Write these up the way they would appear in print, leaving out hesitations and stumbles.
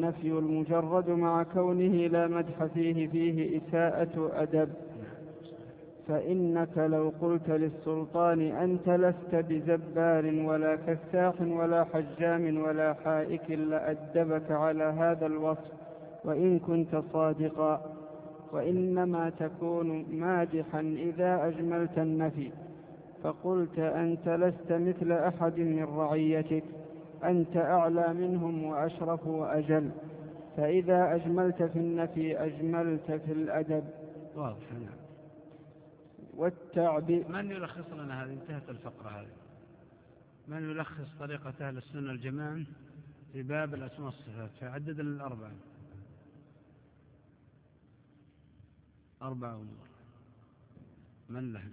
النفي المجرد مع كونه لا مدح فيه إساءة أدب. فإنك لو قلت للسلطان أنت لست بجبار ولا كساح ولا حجام ولا حائك لأدبك على هذا الوصف وإن كنت صادقا، وإنما تكون مادحا إذا أجملت النفي، فقلت أنت لست مثل أحد من رعيتك، أنت أعلى منهم وأشرف وأجل. فإذا أجملت في النفي أجملت في الأدب. واضح. نعم. والتعبير. من يلخص لنا هذه؟ انتهت الفقرة هذه. من يلخص طريقة أهل السنة الجماعة في باب الأسماء والصفات؟ فعدد الأربعة، 4 أمور. من لهم؟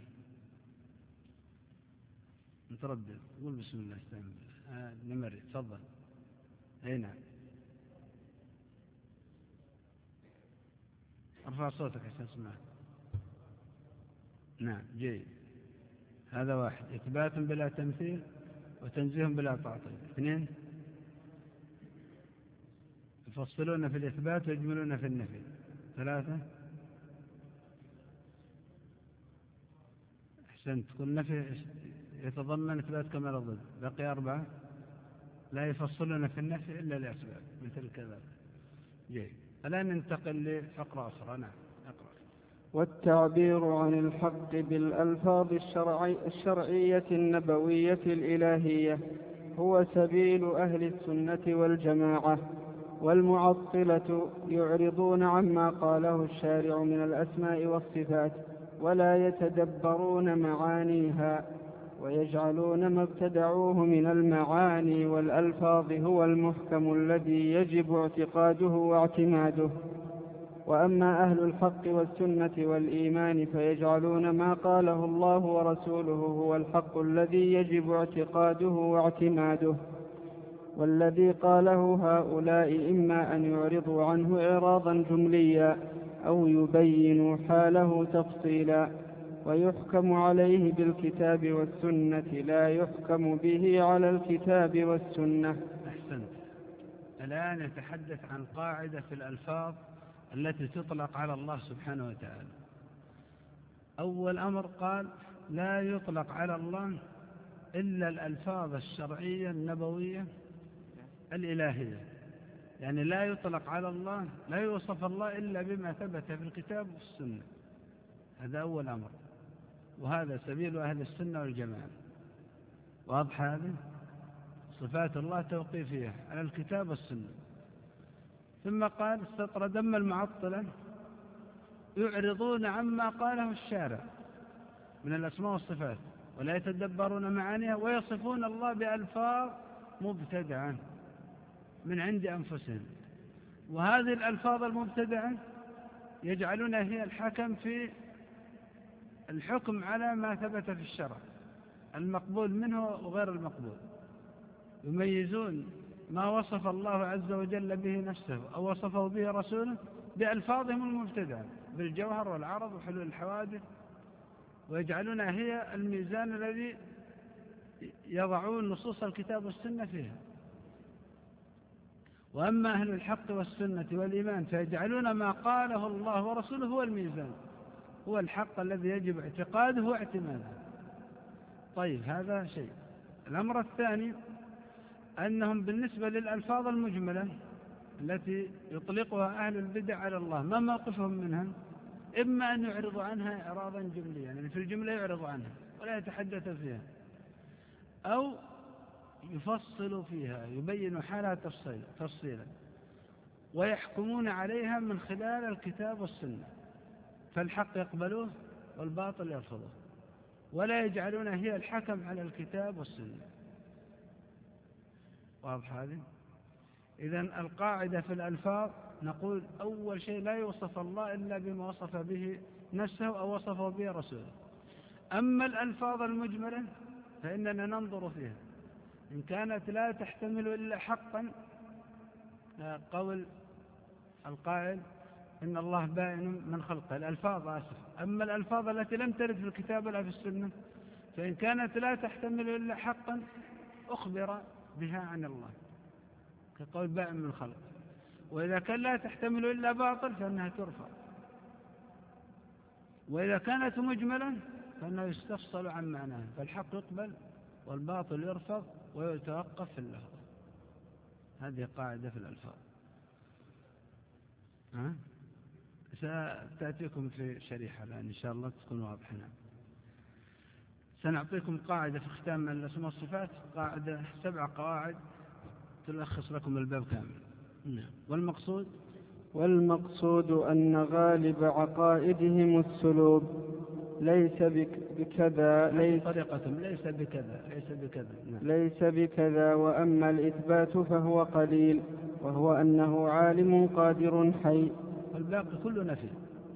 نتردد. قول بسم الله. نمري. تفضل. أي نعم. ارفع صوتك عشان اسمعك. نعم. جيد. هذا 1. إثبات بلا تمثيل وتنزيه بلا تعطيل. 2. يفصلون في الإثبات ويجملون في النفي. 3. أحسنت. كل نفي يتضمن إثبات كمال الضد. بقي 4. لا يفصلون في النفي إلا لأسباب مثل كذا. جيد. الآن ننتقل لفقرة أخرى. نعم. أقرأ. والتعبير عن الحق بالألفاظ الشرعية النبوية الإلهية هو سبيل أهل السنة والجماعة. والمعطلة يعرضون عما قاله الشارع من الأسماء والصفات ولا يتدبرون معانيها، ويجعلون ما ابتدعوه من المعاني والألفاظ هو المحكم الذي يجب اعتقاده واعتماده. وأما أهل الحق والسنة والإيمان فيجعلون ما قاله الله ورسوله هو الحق الذي يجب اعتقاده واعتماده، والذي قاله هؤلاء إما أن يعرضوا عنه إعراضا جمليا أو يبينوا حاله تفصيلا، ويحكم عليه بالكتاب والسنة لا يحكم به على الكتاب والسنة. أحسنت. الآن يتحدث عن قاعدة في الألفاظ التي تطلق على الله سبحانه وتعالى. أول أمر قال لا يطلق على الله إلا الألفاظ الشرعية النبوية الإلهية، يعني لا يطلق على الله، لا يوصف الله إلا بما ثبت في الكتاب والسنة. هذا أول أمر، وهذا سبيل أهل السنة والجماعة. واضح هذا؟ صفات الله توقيفية على الكتاب والسنة. ثم قال استطرد المعطلة يعرضون عما قاله الشارع من الأسماء والصفات ولا يتدبرون معانيها، ويصفون الله بألفاظ مبتدعة من عند أنفسهم، وهذه الألفاظ المبتدعة يجعلونها هي الحكم في الحكم على ما ثبت في الشرع، المقبول منه وغير المقبول. يميزون ما وصف الله عز وجل به نفسه أو وصفه به رسوله بألفاظهم المبتدعة بالجوهر والعرض وحلول الحوادث، ويجعلونها هي الميزان الذي يضعون نصوص الكتاب والسنة فيها. وأما أهل الحق والسنة والإيمان فيجعلون ما قاله الله ورسوله هو الميزان، هو الحق الذي يجب اعتقاده واعتماده. طيب، هذا شيء. الأمر الثاني أنهم بالنسبة للألفاظ المجملة التي يطلقها أهل البدع على الله ما موقفهم منها؟ إما أن يعرضوا عنها إعراضا جمليا، يعني في الجملة يعرضوا عنها ولا يتحدث فيها، أو يفصلوا فيها يبين حالها تفصيلا ويحكمون عليها من خلال الكتاب والسنة، فالحق يقبلوه والباطل يرفضوه، ولا يجعلونها هي الحكم على الكتاب والسنة. واضح هذه؟ إذن القاعدة في الألفاظ نقول أول شيء لا يوصف الله إلا بما وصف به نفسه أو وصفه به رسوله. أما الألفاظ المجملة فإننا ننظر فيها، إن كانت لا تحتمل إلا حقا، قول القائل إن الله بائن من خلقه، الألفاظ آسف. أما الألفاظ التي لم ترد في الكتاب ولا في السنة فإن كانت لا تحتمل إلا حقا أخبر بها عن الله، كقول بائن من خلقه. وإذا كان لا تحتمل إلا باطل فإنها ترفع، وإذا كانت مجملا فإنه يستفصل عن معناه، فالحق يقبل والباطل يرفض ويتوقف في اللفظ. هذه قاعدة في الألفاظ. ستأتيكم في شريحة الآن إن شاء الله تكون واضحة. سنعطيكم قاعدة في ختام الأسماء والصفات، قاعدة 7 قواعد تلخص لكم الباب كامل. والمقصود أن غالب عقائدهم السلوب، ليس بكذا، ليس بكذا. وأما الإثبات فهو قليل، وهو أنه عالم قادر حي، والباقي كله نفي.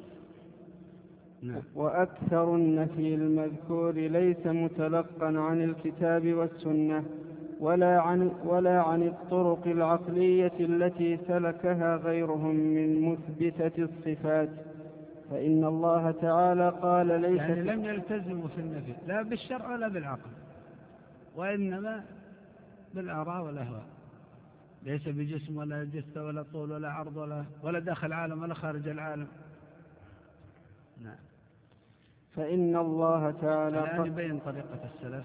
وأكثر النفي المذكور ليس متلقا عن الكتاب والسنة ولا عن الطرق العقلية التي سلكها غيرهم من مثبتة الصفات. فإن الله تعالى قال ليس يعني لم يلتزموا في النفي لا بالشرع ولا بالعقل، وإنما بالآراء والأهواء. ليس بجسم ولا جثة ولا طول ولا عرض ولا داخل العالم ولا خارج العالم. نعم. فإن الله تعالى الآن يبين طريقة السلف.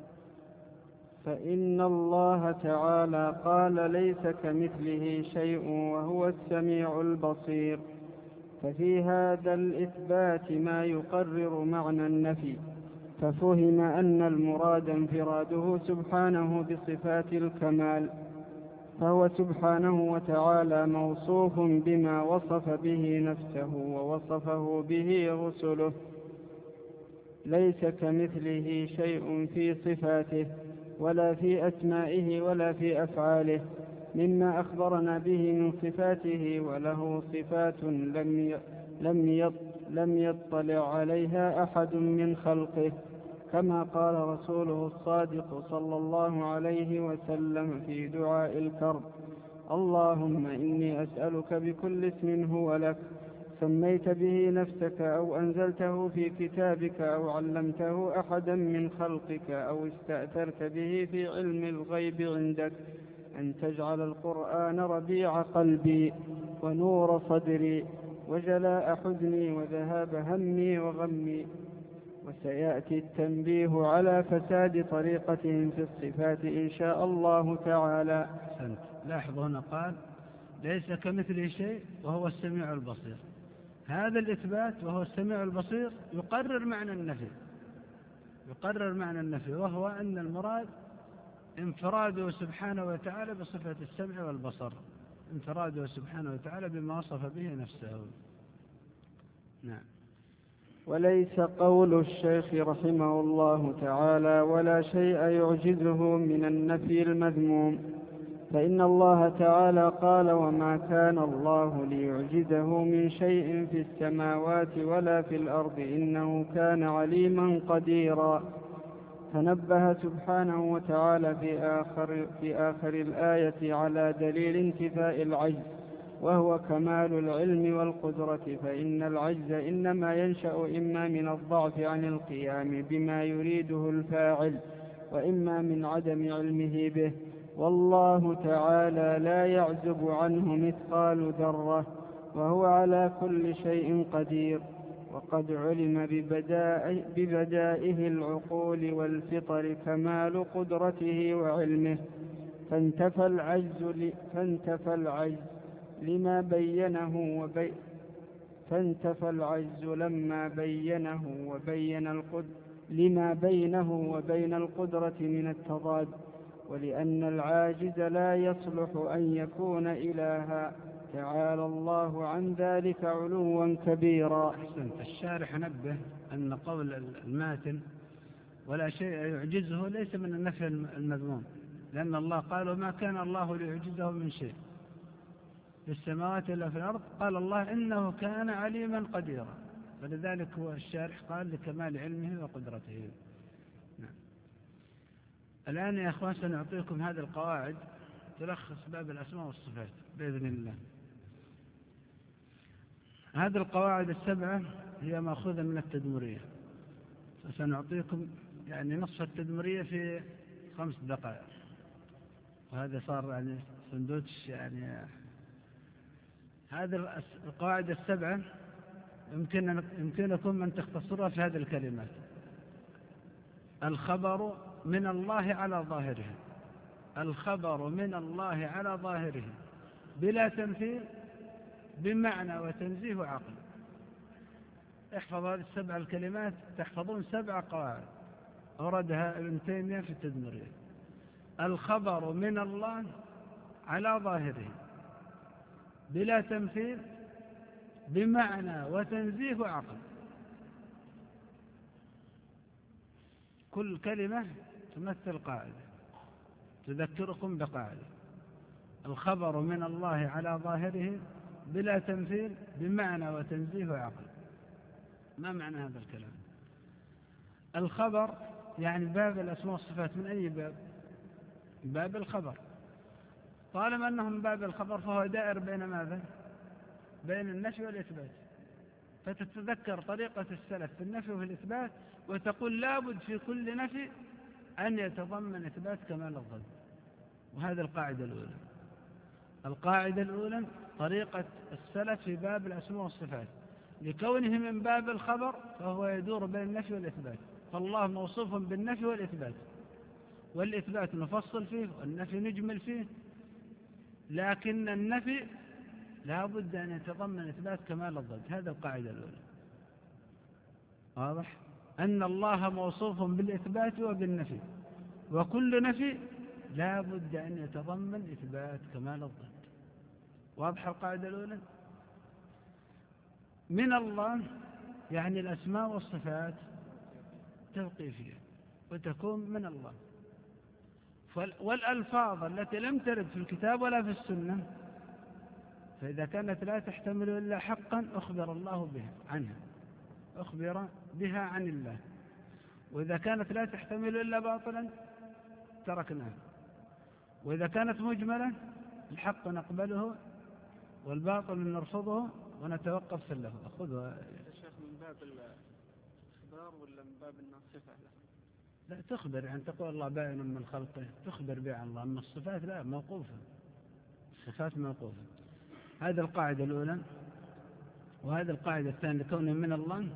فإن الله تعالى قال ليس كمثله شيء وهو السميع البصير. ففي هذا الإثبات ما يقرر معنى النفي، ففهم أن المراد انفراده سبحانه بصفات الكمال، فهو سبحانه وتعالى موصوف بما وصف به نفسه ووصفه به رسله، ليس كمثله شيء في صفاته ولا في أسمائه ولا في أفعاله مما أخبرنا به من صفاته، وله صفات لم يطلع عليها أحد من خلقه، كما قال رسوله الصادق صلى الله عليه وسلم في دعاء الكرب: اللهم إني أسألك بكل اسم هو لك سميت به نفسك أو أنزلته في كتابك أو علمته أحدا من خلقك أو استأثرت به في علم الغيب عندك أن تجعل القرآن ربيع قلبي ونور صدري وجلاء حزني وذهاب همي وغمي. وسيأتي التنبيه على فساد طريقتهم في الصفات إن شاء الله تعالى. لاحظوا هنا قال ليس كمثله شيء وهو السميع البصير. هذا الإثبات وهو السميع البصير يقرر معنى النفي، وهو أن المراد انفراده سبحانه وتعالى بصفة السمع والبصر، انفراده سبحانه وتعالى بما وصف به نفسه. نعم. وليس قول الشيخ رحمه الله تعالى ولا شيء يعجزه من النفي المذموم، فإن الله تعالى قال: وما كان الله ليعجزه من شيء في السماوات ولا في الأرض إنه كان عليما قديرا. فنبه سبحانه وتعالى في آخر الآية على دليل انتفاء العجز، وهو كمال العلم والقدرة، فإن العجز إنما ينشأ إما من الضعف عن القيام بما يريده الفاعل، وإما من عدم علمه به، والله تعالى لا يعزب عنه مثقال ذرة، وهو على كل شيء قدير. وقد علم ببدائه العقول والفطر كمال قدرته وعلمه، فانتفى العجز لما بينه لما بينه وبين القدرة من التضاد، ولأن العاجز لا يصلح أن يكون إلها، تعالى الله عن ذلك علوا كبيرا. أحسنت. الشارح نبه أن قول الماتن ولا شيء يعجزه ليس من النفي المذموم، لأن الله قال: وما كان الله ليعجزه من شيء في السماوات إلا في الأرض، قال الله إنه كان عليما قديرا، فلذلك هو الشارح قال لكمال علمه وقدرته. نعم. الآن يا أخوان سنعطيكم هذه القواعد تلخص باب الأسماء والصفات بإذن الله. هذه القواعد السبعة هي مأخوذة من التدمرية، فسنعطيكم يعني نصف التدمرية في 5 دقائق، وهذا صار يعني سندوتش يعني هذه القواعد السبعة يمكنكم أن تختصرها في هذه الكلمات: الخبر من الله على ظاهره، الخبر من الله على ظاهره بلا تمثيل، بمعنى وتنزيه وعقل. احفظ هذه السبع الكلمات تحفظون 7 قواعد أوردها ابن تيمية في التدمرية. الخبر من الله على ظاهره بلا تمثيل، بمعنى وتنزيه وعقل. كل كلمة تمثل قاعدة تذكركم بقاعدة: الخبر من الله على ظاهره بلا تمثيل، بمعنى وتنزيه وعقل. ما معنى هذا الكلام؟ الخبر يعني باب الأسماء والصفات. من أي باب؟ باب الخبر. طالما أنه من باب الخبر فهو دائر بين ماذا؟ بين النفي والإثبات. فتتذكر طريقة السلف في النفي وفي الإثبات، وتقول لابد في كل نفي أن يتضمن إثبات كمال الظن. وهذه القاعدة الأولى. القاعدة الأولى طريقة السلف في باب الأسماء والصفات، لكونه من باب الخبر فهو يدور بين النفي والإثبات. فالله موصوف بالنفي والإثبات، والإثبات نفصل فيه والنفي نجمل فيه، لكن النفي لا بد أن يتضمن إثبات كمال الضد. هذا القاعدة الأولى. واضح؟ أن الله موصوف بالإثبات وبالنفي، وكل نفي لا بد أن يتضمن إثبات كمال الضد. واضح القاعدة الأولى؟ من الله يعني الأسماء والصفات توقيفية وتكون من الله. والألفاظ التي لم ترد في الكتاب ولا في السنة، فإذا كانت لا تحتمل إلا حقا أخبر الله بها عنها، أخبر بها عن الله. وإذا كانت لا تحتمل إلا باطلا تركناها. وإذا كانت مجملة الحق نقبله والباطل نرفضه ونتوقف في اللفظ. أخذها يا شيخ من باب الإخبار ولا من باب الصفة؟ لا تخبر، يعني تقول الله باين من خلقه، تخبر به عن الله. أما الصفات لا، موقوفة، الصفات موقوفة. هذه القاعدة الأولى. وهذه القاعدة الثانية: لكونه من الله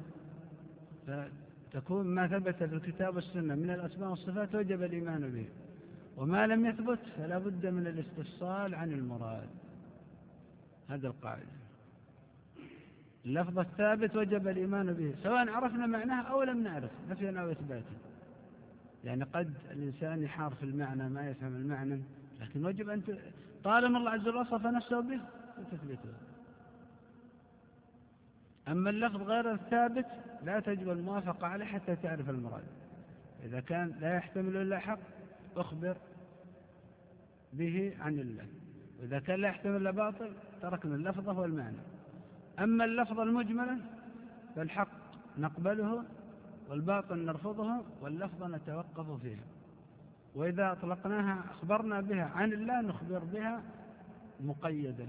فتكون ما ثبت في الكتاب والسنة من الأسماء والصفات وجب الإيمان به، وما لم يثبت فلا بد من الاستفصال عن المراد. هذه القاعدة. اللفظ الثابت وجب الإيمان به سواء عرفنا معناه أو لم نعرف، نفيا أو إثباتا. يعني قد الإنسان يحار في المعنى ما يفهم المعنى، لكن وجب أن طالما الله عز وجل وصف نفسه به فتثبته. أما اللفظ غير الثابت لا تجب الموافقة عليه حتى تعرف المراد. إذا كان لا يحتمل إلا حق أخبر به عن الله، وإذا كان لا يحتمل إلا باطل تركنا اللفظة والمعنى. أما اللفظ المجملة فالحق نقبله والباطل نرفضه واللفظ نتوقف فيها. وإذا أطلقناها أخبرنا بها عن الله نخبر بها مقيدة.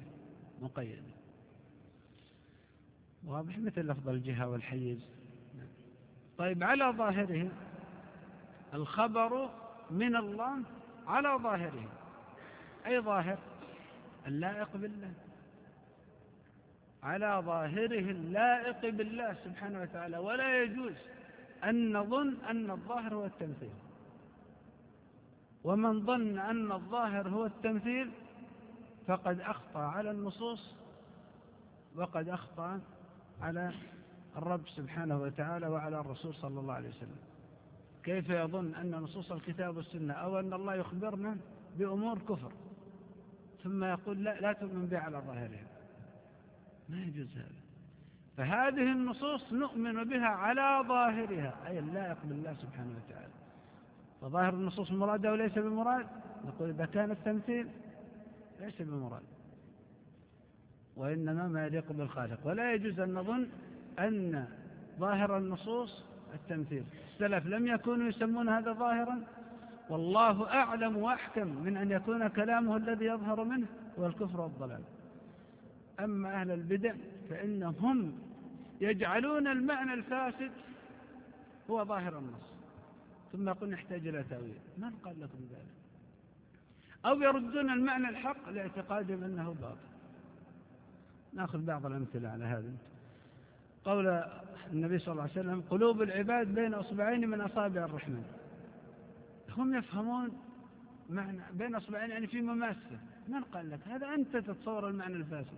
واضح؟ مثل لفظ الجهة والحيز. طيب، على ظاهره الخبر من الله على ظاهره، أي ظاهر؟ اللائق بالله، على ظاهره اللائق بالله سبحانه وتعالى. ولا يجوز أن نظن أن الظاهر هو التمثيل. ومن ظن أن الظاهر هو التمثيل فقد أخطأ على النصوص، وقد أخطأ على الرب سبحانه وتعالى وعلى الرسول صلى الله عليه وسلم. كيف يظن أن نصوص الكتاب والسنة أو أن الله يخبرنا بأمور كفر ثم يقول لا تؤمن بها على ظاهرها؟ ما يجوز هذا. فهذه النصوص نؤمن بها على ظاهرها، أي اللائق بالله سبحانه وتعالى. فظاهر النصوص مراد أو ليس بمراد؟ نقول إذا كان التمثيل ليس بمراد، وإنما ما يليق بالخالق. ولا يجوز أن نظن أن ظاهر النصوص التمثيل. السلف لم يكونوا يسمون هذا ظاهرا، والله أعلم وأحكم من أن يكون كلامه الذي يظهر منه هو الكفر والضلال. أما أهل البدع فإنهم يجعلون المعنى الفاسد هو ظاهر النص، ثم يقول نحتاج إلى تأويل. من قال لكم ذلك؟ أو يردون المعنى الحق لاعتقادهم أنه باطل. نأخذ بعض الأمثلة على هذا. قول النبي صلى الله عليه وسلم: قلوب العباد بين أصبعين من أصابع الرحمن. هم يفهمون معنى بين أصبعين يعني في مماسة. من قال لك هذا؟ أنت تتصور المعنى الفاسد.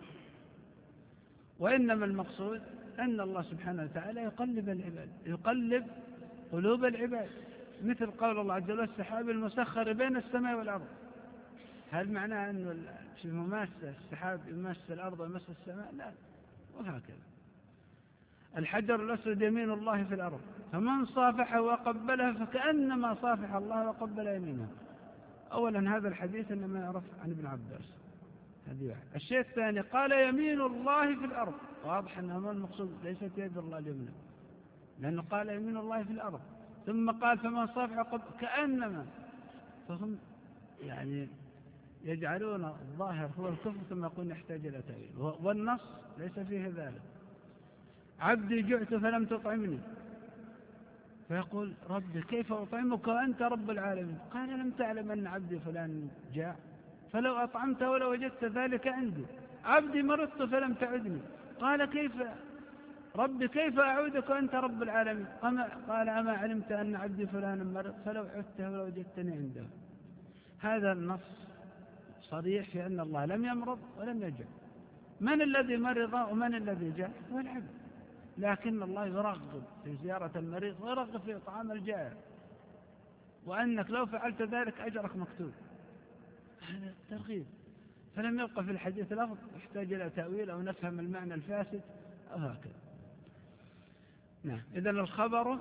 وإنما المقصود أن الله سبحانه وتعالى يقلب العباد، يقلب قلوب العباد، مثل قول الله عز وجل: السحاب المسخر بين السماء والأرض. هل معناه أنه في مماسة السحاب يمس الأرض ويمس السماء؟ لا. وهكذا الحجر الأسود يمين الله في الأرض، فمن صافحه وقبله فكأنما صافح الله وقبل يمينه. أولا هذا الحديث إنما يعرف عن ابن عباس، هذه واحد. الشيء الثاني قال يمين الله في الأرض، واضح أنه المقصود ليست يد الله اليمنى، لأنه قال يمين الله في الأرض، ثم قال فمن صافحه قبل كأنما. فهم يعني يجعلون الظاهر هو الكفر ثم يقول يحتاج إلى تأويل، والنص ليس فيه ذلك. عبدي جعت فلم تطعمني، فيقول ربي كيف أطعمك وأنت رب العالمين؟ قال لم تعلم أن عبدي فلان جاع فلو أطعمته ولو وجدت ذلك عندي. عبدي مرضت فلم تعدني، قال كيف ربي كيف أعودك وأنت رب العالمين؟ قال أما علمت أن عبدي فلان مرض فلو عدته ولو وجدتني عنده. هذا النص صريح في أن الله لم يمرض ولم يجع. من الذي مرض ومن الذي جاع؟ هو العبد. لكن الله يرغب في زيارة المريض ويرغب في إطعام الجائع، وأنك لو فعلت ذلك أجرك مكتوب. هذا ترغيب. فلم يبقى في الحديث لفظ يحتاج إلى تأويل أو نفهم المعنى الفاسد أو هكذا. نعم. إذن الخبر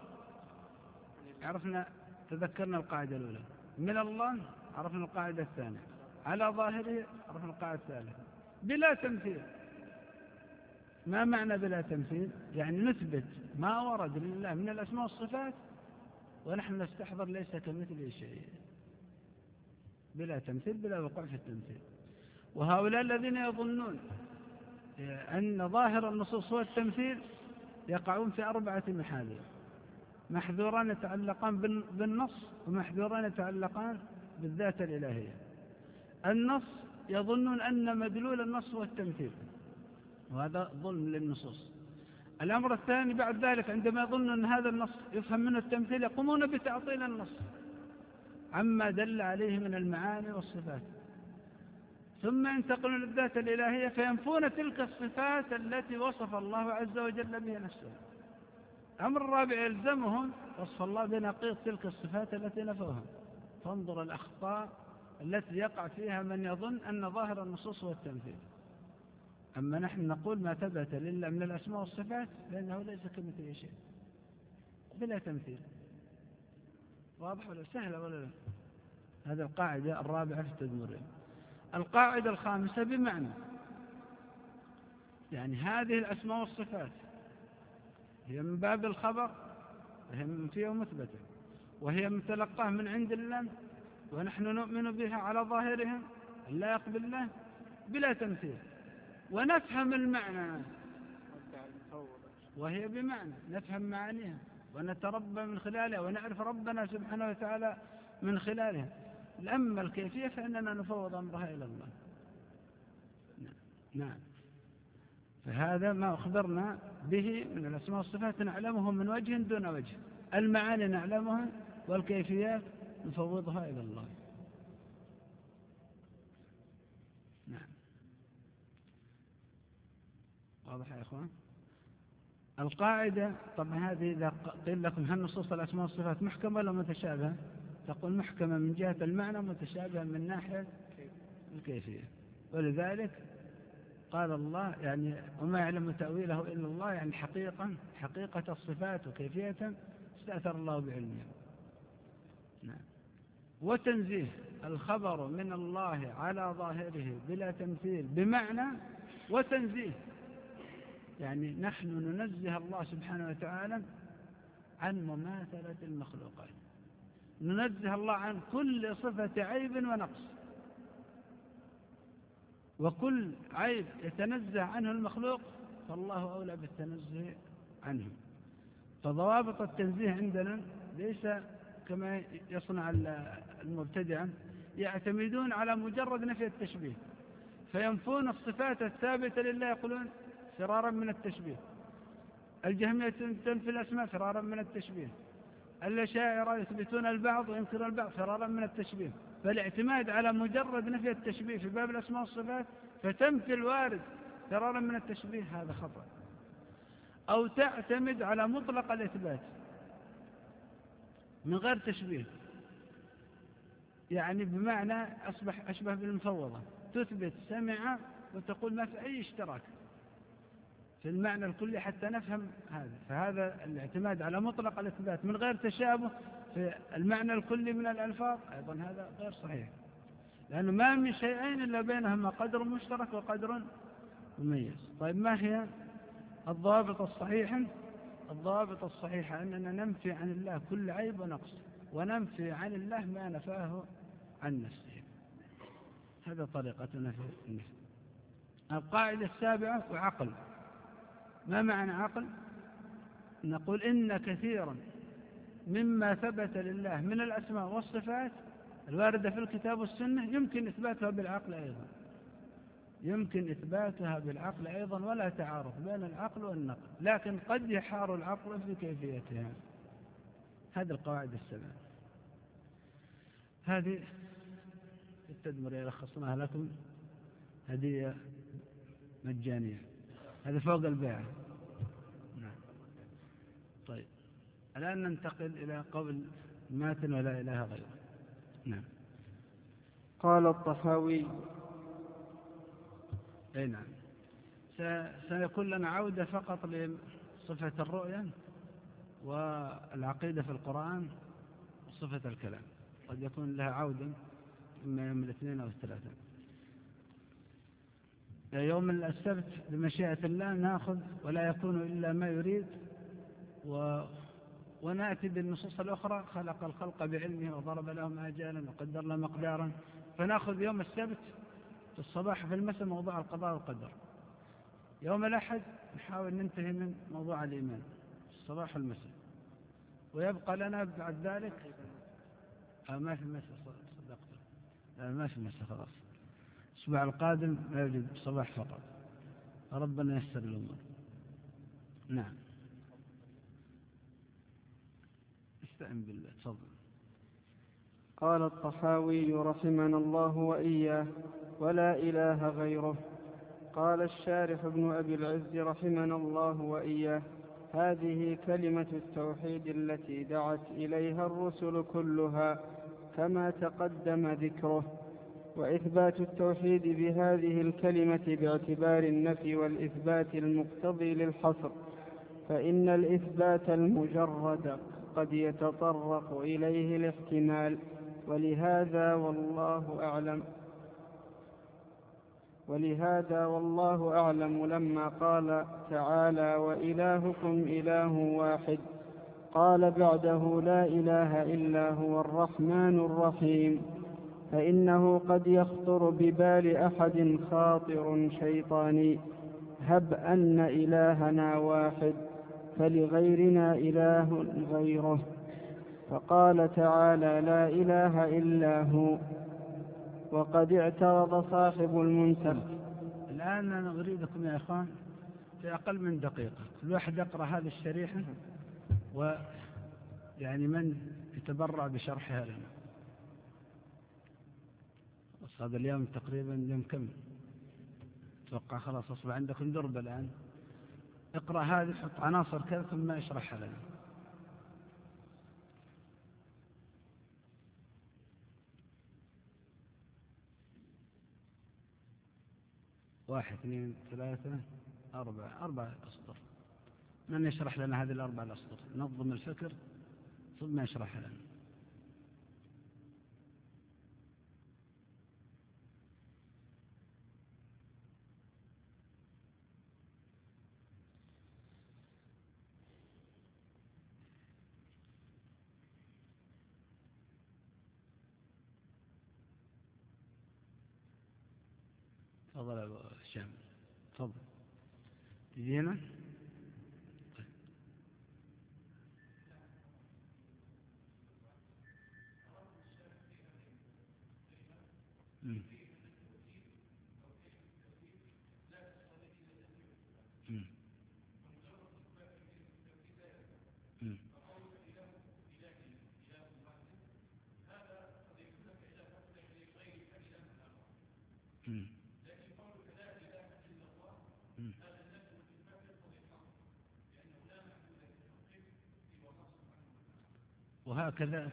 عرفنا، تذكرنا القاعدة الأولى. من الله عرفنا القاعدة الثانية. على ظاهره عرفنا القاعدة الثالثة. بلا تمثيل. ما معنى بلا تمثيل؟ يعني نثبت ما ورد لله من الأسماء والصفات ونحن نستحضر ليس كمثله شيء. بلا تمثيل، بلا وقوع في التمثيل. وهؤلاء الذين يظنون أن ظاهر النصوص هو التمثيل يقعون في 4 محاذير: محذوران يتعلقان بالنص، ومحذوران يتعلقان بالذات الإلهية. النص يظنون أن مدلول النص هو التمثيل، وهذا ظلم للنصوص. الأمر الثاني بعد ذلك عندما يظنون أن هذا النص يفهم منه التمثيل يقومون بتعطيل النص عما دل عليه من المعاني والصفات، ثم ينتقلون للذات الإلهية فينفون تلك الصفات التي وصف الله عز وجل بها نفسه. الأمر الرابع يلزمهم وصف الله بنقيض تلك الصفات التي نفوها. فانظر الأخطاء التي يقع فيها من يظن أن ظاهر النصوص هو التمثيل. أما نحن نقول ما ثبت لله من الأسماء والصفات لأنه ليس كمثله شيء، بلا تمثيل. واضح ولا سهل ولا لا؟ هذه القاعدة الرابعة في التدمر. القاعدة الخامسة بمعنى، يعني هذه الأسماء والصفات هي من باب الخبر، وهي فيها مثبتة، وهي متلقاه من عند الله، ونحن نؤمن بها على ظاهرها لا يقبل الله بلا تمثيل، ونفهم المعنى، وهي بمعنى نفهم معانيها ونتربى من خلالها ونعرف ربنا سبحانه وتعالى من خلالها. أما الكيفية فإننا نفوض أمرها إلى الله. نعم. فهذا ما أخبرنا به من الأسماء والصفات نعلمه من وجه دون وجه. المعاني نعلمها والكيفيات نفوضها إلى الله. نعم. واضح يا إخوان؟ القاعدة طبعا هذه إذا قيل لكم هل نصوص الأسماء والصفات محكمة ولا متشابهة؟ تقول محكمة من جهة المعنى، متشابهة من ناحية الكيفية. ولذلك قال الله يعني وما يعلم تأويله إلا الله، يعني حقيقة الصفات وكيفية استأثر الله بعلمه. نعم. وتنزيه الخبر من الله على ظاهره بلا تمثيل بمعنى وتنزيه، يعني نحن ننزه الله سبحانه وتعالى عن مماثلة المخلوقات، ننزه الله عن كل صفة عيب ونقص، وكل عيب يتنزه عنه المخلوق فالله أولى بالتنزه عنه. فضوابط التنزيه عندنا ليس كما يصنع المبتدعة، يعتمدون على مجرد نفي التشبيه، فينفون الصفات الثابتة لله، يقولون فرارا من التشبيه. الجهمية تنفي الأسماء فرارا من التشبيه. الأشاعرة يثبتون البعض وينكرون البعض فرارا من التشبيه. فالاعتماد على مجرد نفي التشبيه في باب الأسماء والصفات فتنفي الوارد فرارا من التشبيه، هذا خطأ. أو تعتمد على مطلق الإثبات من غير تشبيه، يعني بمعنى أصبح أشبه بالمفوضة، تثبت سمع وتقول ما في أي اشتراك في المعنى الكلي حتى نفهم هذا. فهذا الاعتماد على مطلق الإثبات من غير تشابه في المعنى الكلي من الألفاظ أيضا هذا غير صحيح، لأنه ما من شيئين إلا بينهما قدر مشترك وقدر مميز. طيب ما هي الضوابط الصحيحة؟ الضوابط الصحيحة أننا ننفي عن الله كل عيب ونقص، وننفي عن الله ما نفاه عن نفسه. هذا طريقتنا في النفي. القاعدة السابعة وعقل. ما معنى عقل؟ نقول إن كثيرا مما ثبت لله من الأسماء والصفات الواردة في الكتاب والسنة يمكن إثباتها بالعقل أيضا، يمكن إثباتها بالعقل أيضا، ولا تعارض بين العقل والنقل، لكن قد يحار العقل في كيفيتها. هذه القواعد السبعة. هذه التدمر يلخصناها لكم هدية مجانية، هذا فوق البيعة. نعم. طيب الآن ننتقل إلى قول ماتن ولا إله غيره. نعم. قال الطحاوي. أي نعم. سيكون لنا عودة فقط لصفة الرؤية والعقيدة في القرآن وصفة الكلام، قد يكون لها عودة إما يوم الاثنين أو الثلاثاء. يوم السبت بمشيئة الله نأخذ ولا يكون إلا ما يريد، ونأتي بالنصوص الأخرى خلق الخلق بعلمه وضرب لهم آجالا وقدر لهم مقدارا. فنأخذ يوم السبت في الصباح في المساء موضوع القضاء والقدر. يوم الأحد نحاول ننتهي من موضوع الإيمان في الصباح والمساء، ويبقى لنا بعد ذلك ما في مساء، صدقت ما في مساء خلاص. الأسبوع القادم لا يوجد صباح فقط، ربنا ييسر الأمور. نعم. استعن بالله. تفضل. قال الطحاوي رحمنا الله وإياه: ولا إله غيره. قال الشارح ابن أبي العز رحمنا الله وإياه: هذه كلمة التوحيد التي دعت إليها الرسل كلها كما تقدم ذكره. وإثبات التوحيد بهذه الكلمة باعتبار النفي والإثبات المقتضي للحصر، فإن الإثبات المجرد قد يتطرق إليه الاحتمال، ولهذا والله أعلم لما قال تعالى: وإلهكم إله واحد، قال بعده: لا إله إلا هو الرحمن الرحيم. فإنه قد يخطر ببال أحد خاطر شيطاني: هب أن إلهنا واحد فلغيرنا إله غيره، فقال تعالى: لا إله إلا هو. وقد اعترض صاحب المنتخب. الآن أنا أريدكم يا إخوان في أقل من دقيقة كل واحد يقرأ هذه الشريحة، ويعني من يتبرع بشرحها لنا. هذا اليوم تقريبا يوم كم؟ أتوقع خلاص أصبح عندكم درب الآن. اقرأ هذه، حط عناصر كذا ثم اشرحها لنا. واحد اثنين ثلاثة أربعة أسطر. من يشرح لنا هذه الأربع الأسطر؟ نظم الفكر ثم يشرحها لنا. تفضل يا أبو هشام، تفضل. تجي هنا. مم. مم. مم. مم. وهكذا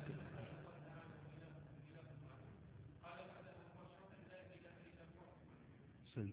سنت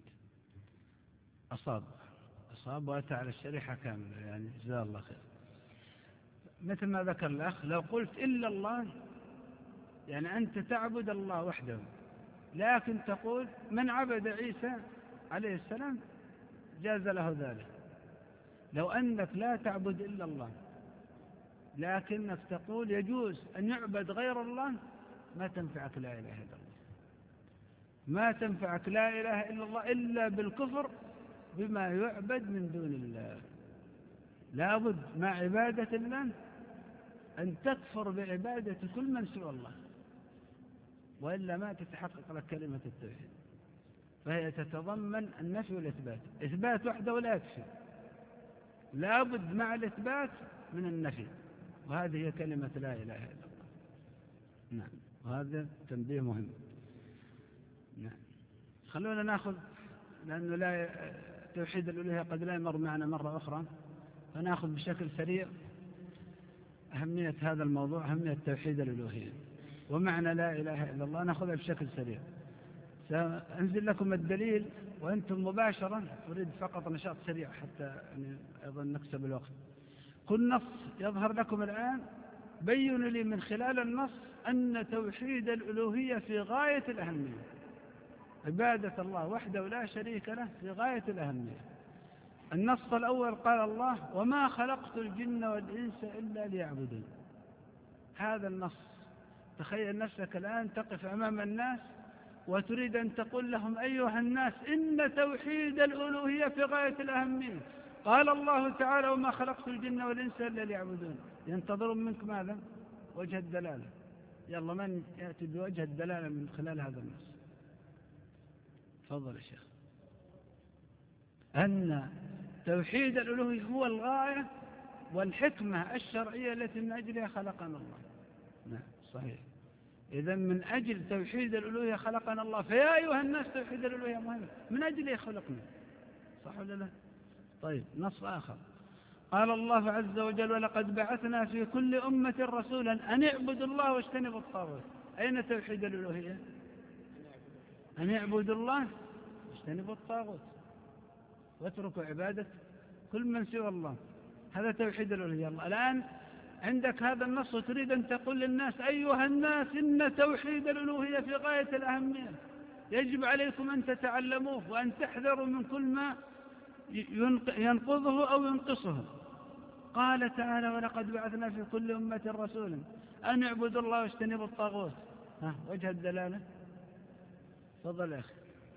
أصاب وأتى على الشريحة كاملة، يعني جزاه الله خير. مثل ما ذكر الأخ، لو قلت إلا الله يعني أنت تعبد الله وحده، لكن تقول من عبد عيسى عليه السلام جاز له ذلك. لو أنك لا تعبد إلا الله لكنك تقول يجوز أن يعبد غير الله، ما تنفعك لا إله إلا الله، ما تنفعك لا إله إلا الله إلا بالكفر بما يعبد من دون الله. لابد مع عبادة الله أن تكفر بعبادة كل من سوى الله، وإلا ما تتحقق لك كلمة التوحيد. فهي تتضمن النفي والإثبات، إثبات وحده لا يكفي، لابد مع الإثبات من النفي، وهذه هي كلمة لا إله إلا الله. نعم، وهذا تنبيه مهم. نعم، خلونا نأخذ، لأنه لا توحيد الألوهية قد لا يمر معنا مرة أخرى، فنأخذ بشكل سريع أهمية هذا الموضوع، أهمية توحيد الألوهية ومعنى لا إله إلا الله. نأخذها بشكل سريع، سأنزل لكم الدليل وأنتم مباشرة، أريد فقط نشاط سريع حتى يعني أيضا نكسب الوقت. كل نص يظهر لكم الآن بيّنوا لي من خلال النص أن توحيد الألوهية في غاية الأهمية، عبادة الله وحده لا شريك له في غاية الأهمية. النص الأول قال الله وما خلقت الجن والإنس إلا ليعبدون. هذا النص، تخيل نفسك الآن تقف أمام الناس وتريد أن تقول لهم أيها الناس إن توحيد الألوهية في غاية الأهمية. قال الله تعالى وما خلقت الجن والإنس إلا ليعبدون. ينتظرون منك ماذا؟ وجه الدلالة. يلا من يأتي بوجه الدلالة من خلال هذا النص؟ تفضل يا شيخ. أن توحيد الألوهية هو الغاية والحكمة الشرعية التي من أجلها خلقنا الله. نعم صحيح. إذا من أجل توحيد الألوهية خلقنا الله، فيا أيها الناس توحيد الألوهية مهم، من أجله خلقنا، صح ولا لا؟ طيب، نص آخر قال الله عز وجل ولقد بعثنا في كل أمة رسولا أن اعبدوا الله واجتنبوا الطاغوت. أين توحيد الألوهية؟ أن اعبدوا الله واجتنبوا الطاغوت واتركوا عبادة كل من سوى الله. هذا توحيد الألوهية. الله الآن عندك هذا النص وتريد أن تقول للناس أيها الناس إن توحيد الألوهية في غاية الأهمية، يجب عليكم أن تتعلموه وأن تحذروا من كل ما ينقضه أو ينقصه. قال تعالى ولقد بعثنا في كل أمة رسولا أن اعبدوا الله واجتنبوا الطاغوت. وجه الدلالة، تفضل يا أخي.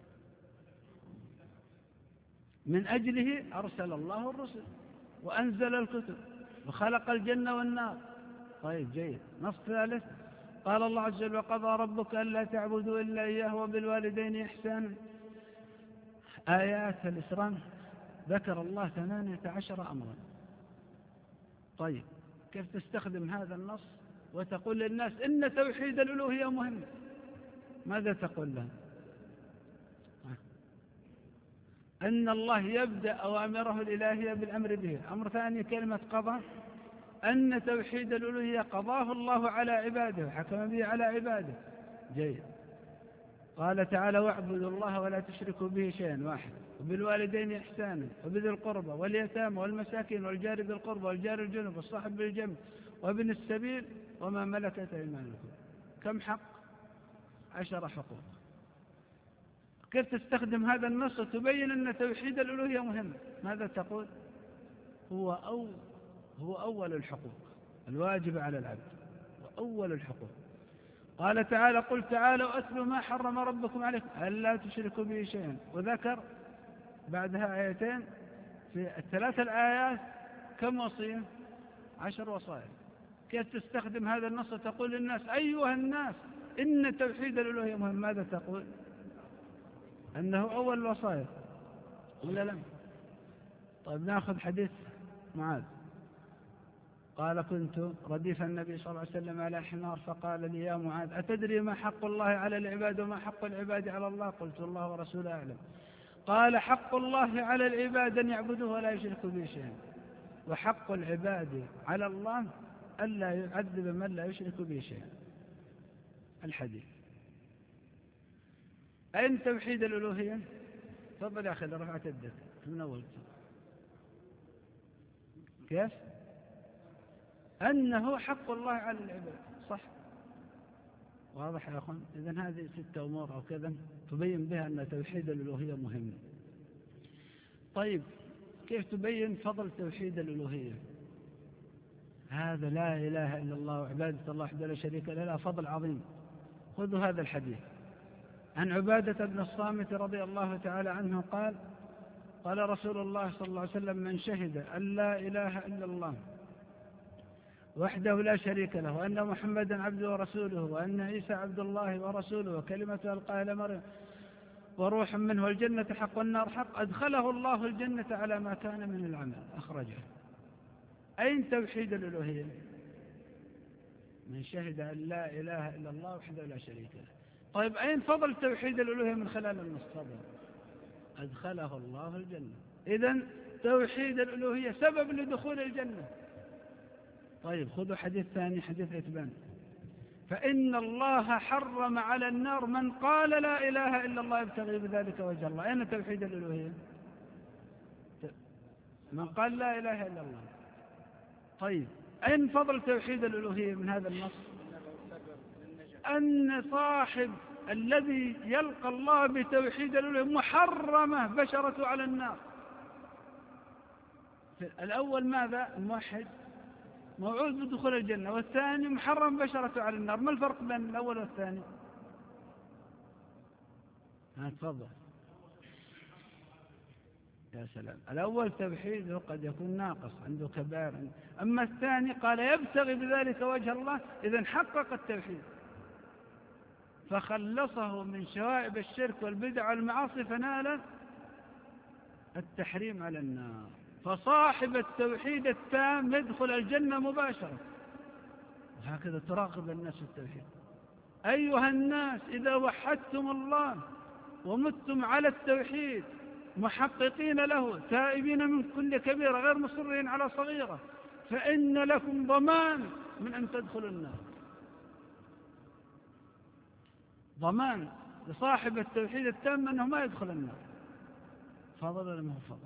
من أجله أرسل الله الرسل وأنزل الكتب وخلق الجنة والنار. طيب جيد. نص ثالث قال الله عز وجل وقضى ربك ألا تعبدوا إلا إياه وبالوالدين إحسانا. آيات الإسراء ذكر الله 18 أمرا. طيب كيف تستخدم هذا النص وتقول للناس إن توحيد الألوهية مهم؟ ماذا تقول لهم؟ أن الله يبدأ أوامره الإلهية بالأمر به. أمر ثاني كلمة قضاء، أن توحيد الألوهية قضاه الله على عباده، حكم به على عباده. جيد. قال تعالى واعبدوا الله ولا تشركوا به شيئا، واحد. وبالوالدين إحسانا وبذي القربى واليتامى والمساكين والجار ذي القربى والجار الجنب والصاحب بالجنب وابن السبيل وما ملكت أيمانكم. كم حق؟ 10 حقوق. كيف تستخدم هذا النص وتبين أن توحيد الألوهية مهم؟ ماذا تقول؟ هو أول الحقوق الواجبة على العبد، وأول الحقوق. قال تعالى قل تعالوا أتلوا ما حرم ربكم عليكم ألا تشركوا به شيئا، وذكر بعدها آيتين. في الثلاث الآيات كم وصية؟ 10 وصايا. كيف تستخدم هذا النص وتقول للناس أيها الناس إن توحيد الألوهية مهم؟ ماذا تقول؟ أنه أول الوصايا ولا لا؟ طيب نأخذ حديث معاذ. قال كنت رديف النبي صلى الله عليه وسلم على حمار فقال لي يا معاذ أتدري ما حق الله على العباد وما حق العباد على الله؟ قلت الله ورسوله أعلم. قال حق الله على العباد أن يعبدوه ولا يشركوا به شيئا، وحق العباد على الله ألا يعذب من لا يشرك به شيئا. الحديث. أين توحيد الألوهية؟ تفضل يا أخي رفعت يدك من أول. كيف؟ أنه حق الله على العباد، صح؟ واضح يا أخوان؟ إذن هذه 6 أمور أو كذا تبين بها أن توحيد الألوهية مهم. طيب كيف تبين فضل توحيد الألوهية؟ هذا لا إله إلا الله وعبادة الله وحده لا شريك له لها فضل عظيم. خذوا هذا الحديث عن عبادة بن الصامت رضي الله تعالى عنه قال قال رسول الله صلى الله عليه وسلم من شهد أن لا إله إلا الله وحده لا شريك له وأن محمدا عبده ورسوله وأن عيسى عبد الله ورسوله وكلمته ألقاها إلى مريم وروح منه والجنة حق والنار حق أدخله الله الجنة على ما كان من العمل. أخرجه. أين توحيد الألوهية؟ من شهد أن لا إله إلا الله وحده لا شريك له. طيب أين فضل توحيد الألوهية من خلال المصطفى؟ أدخله الله الجنة. إذن توحيد الألوهية سبب لدخول الجنة. طيب خذوا حديث ثاني، حديث عتبان. فإن الله حرم على النار من قال لا إله إلا الله يبتغي بذلك وجه الله. أين توحيد الألوهية؟ من قال لا إله إلا الله. طيب أين فضل توحيد الألوهية من هذا النص؟ أن صاحب الذي يلقى الله بتوحيد الألوهية محرمة بشرته على النار. الأول ماذا؟ الموحد موعود بدخول الجنة، والثاني محرم بشرته على النار. ما الفرق بين الأول والثاني؟ تفضل. يا سلام. الأول توحيده قد يكون ناقص عنده كبائر، أما الثاني قال يبتغي بذلك وجه الله، إذن حقق التوحيد فخلصه من شوائب الشرك والبدع والمعاصي فنال التحريم على النار. فصاحب التوحيد التام يدخل الجنة مباشرة. وهكذا تراقب الناس في التوحيد. أيها الناس إذا وحدتم الله ومتم على التوحيد محققين له تائبين من كل كبيرة غير مصرين على صغيرة فإن لكم ضمان من أن تدخلوا النار. ضمان لصاحب التوحيد التام أنه ما يدخل النار. فضل ولا ما هو فضل؟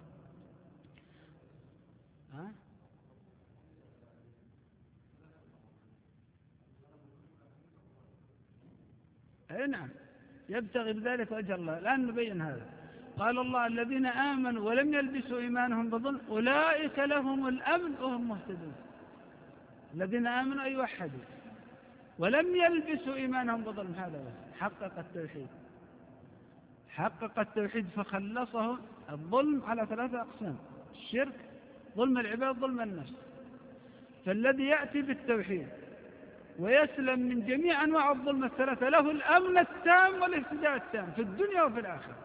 أي نعم يبتغي بذلك وجه الله. الآن نبين هذا. قال الله الذين آمنوا ولم يلبسوا إيمانهم بظلم أولئك لهم الأمن وهم مهتدون. الذين آمنوا أي وحدوا ولم يلبسوا إيمانهم بظلم، هذا حقق التوحيد. حقق التوحيد فخلصه الظلم على 3 أقسام: الشرك، ظلم العباد، ظلم النفس. فالذي يأتي بالتوحيد ويسلم من جميع أنواع الظلم الثلاثة له الأمن التام والاهتداء التام في الدنيا وفي الآخرة.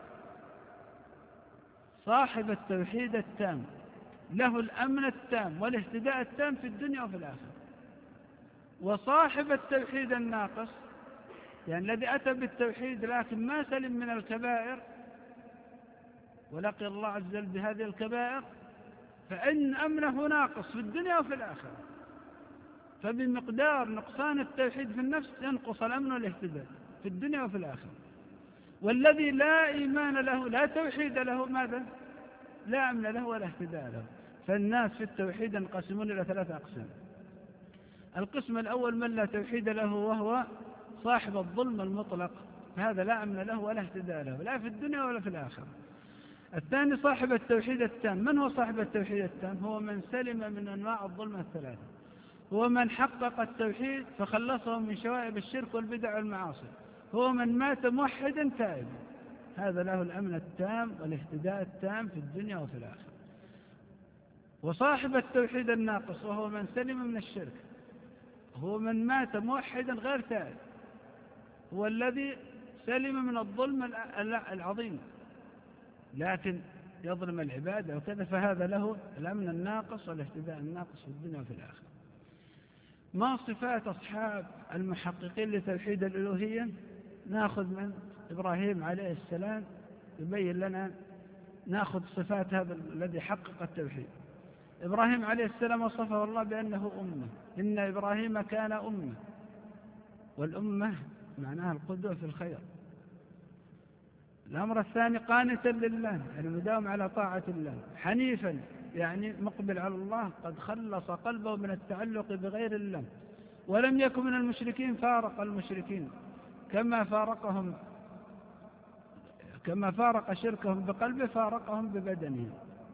صاحب التوحيد التام له الأمن التام والاهتداء التام في الدنيا وفي الآخرة. وصاحب التوحيد الناقص يعني الذي أتى بالتوحيد لكن ما سلم من الكبائر ولقي الله عز وجل بهذه الكبائر فإن أمنه ناقص في الدنيا وفي الآخرة. فبمقدار نقصان التوحيد في النفس ينقص الأمن والاهتداء في الدنيا وفي الآخرة. والذي لا إيمان له لا توحيد له ماذا؟ لا أمن له ولا اهتداء له. فالناس في التوحيد ينقسمون إلى 3 أقسام. القسم الأول من لا توحيد له وهو صاحب الظلم المطلق، هذا لا أمن له ولا اهتداء له لا في الدنيا ولا في الآخرة. الثاني صاحب التوحيد التام. من هو صاحب التوحيد التام؟ هو من سلم من أنواع الظلم ال3، هو من حقق التوحيد فخلصه من شوائب الشرك والبدع والمعاصي، هو من مات موحدا تائبا، هذا له الأمن التام والاهتداء التام في الدنيا وفي الآخرة. وصاحب التوحيد الناقص وهو من سلم من الشرك، هو من مات موحدا غير تائب، هو الذي سلم من الظلم العظيم لكن يظلم العبادة وكذا، فهذا له الأمن الناقص والاهتداء الناقص في الدنيا وفي الآخرة. ما صفات أصحاب المحققين لتوحيد الألوهية؟ نأخذ من إبراهيم عليه السلام يبين لنا، نأخذ صفات هذا الذي حقق التوحيد. إبراهيم عليه السلام وصفه الله بأنه أمة، إن إبراهيم كان أمة، والأمة معناها القدوة في الخير. الأمر الثاني قانتا لله، يعني مداوم على طاعة الله، حنيفا يعني مقبل على الله، قد خلص قلبه من التعلق بغير الله، ولم يكن من المشركين، فارق المشركين كما فارق شركهم بقلبه فارقهم ببدنه،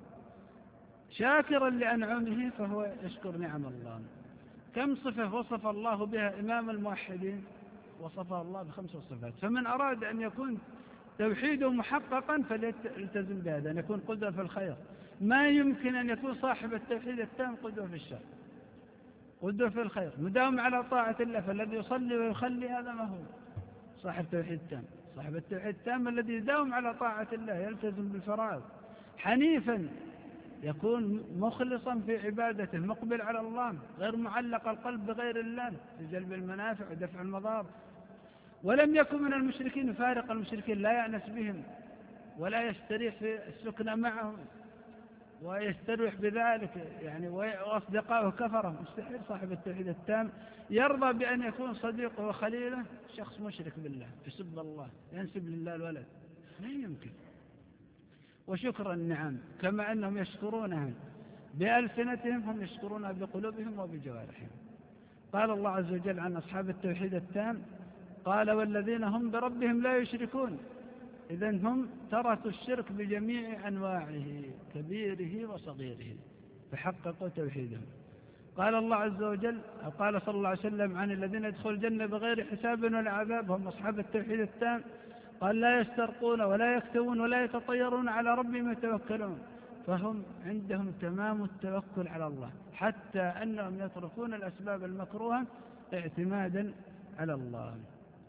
شاكرا لأنعمه فهو يشكر نعم الله. كم صفة وصف الله بها إمام الموحدين؟ وصفها الله ب5 صفات. فمن أراد أن يكون توحيده محققا فليلتزم بهذا، أن يكون قدوة في الخير. ما يمكن أن يكون صاحب التوحيد التام قدوة في الشر، قدوة في الخير، مداوم على طاعة الله، فالذي يصلي ويخلي هذا ما هو صاحب توحيد تام. صاحب التوحيد التام الذي يداوم على طاعة الله، يلتزم بالفرائض، حنيفا يكون مخلصا في عبادته، مقبل على الله، غير معلق القلب بغير الله في جلب المنافع ودفع المضار، ولم يكن من المشركين، فارق المشركين، لا يأنس بهم ولا يستريح في السكنة معهم ويستريح بذلك، يعني وأصدقائه كفره. مستحيل صاحب التوحيد التام يرضى بأن يكون صديقه وخليله شخص مشرك بالله، يسب الله، ينسب لله الولد، لا يمكن. وشكر النعم، كما أنهم يشكرونها بألسنتهم هم يشكرونها بقلوبهم وبجوارحهم. قال الله عز وجل عن أصحاب التوحيد التام، قال والذين هم بربهم لا يشركون، إذن هم تركوا الشرك بجميع أنواعه كبيره وصغيره فحققوا توحيدهم. قال الله عز وجل، قال صلى الله عليه وسلم عن الذين يدخلون الجنة بغير حساب ولا عذاب، هم أصحاب التوحيد التام، قال لا يسترقون ولا يكتوون ولا يتطيرون على ربهم يتوكلون، فهم عندهم تمام التوكل على الله، حتى أنهم يتركون الأسباب المكروهة اعتمادا على الله.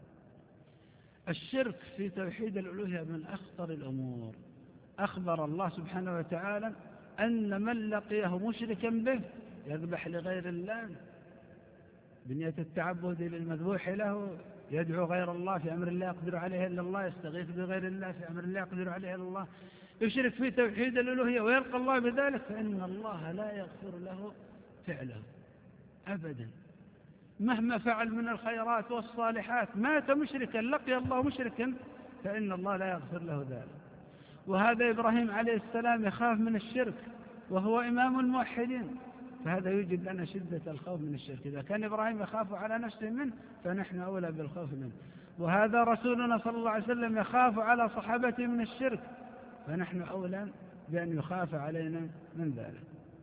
الشرك في توحيد الألوهية من أخطر الأمور. أخبر الله سبحانه وتعالى أن من لقيه مشركا به يذبح لغير الله بنية التعبد للمذبوح له، يدعو غير الله في أمر لا يقدر عليه إلا الله، يستغيث بغير الله في أمر لا يقدر عليه إلا الله، يشرك في توحيد الألوهية ويلقى الله بذلك، فإن الله لا يغفر له فعله أبدا، مهما فعل من الخيرات والصالحات، مات مشركا لقي الله مشركا فإن الله لا يغفر له ذلك. وهذا إبراهيم عليه السلام يخاف من الشرك وهو إمام الموحدين، فهذا يوجد لنا شدة الخوف من الشرك. إذا كان إبراهيم يخاف على نفسه منه فنحن أولى بالخوف منه، وهذا رسولنا صلى الله عليه وسلم يخاف على صحابته من الشرك، فنحن أولى بأن يخاف علينا من ذلك.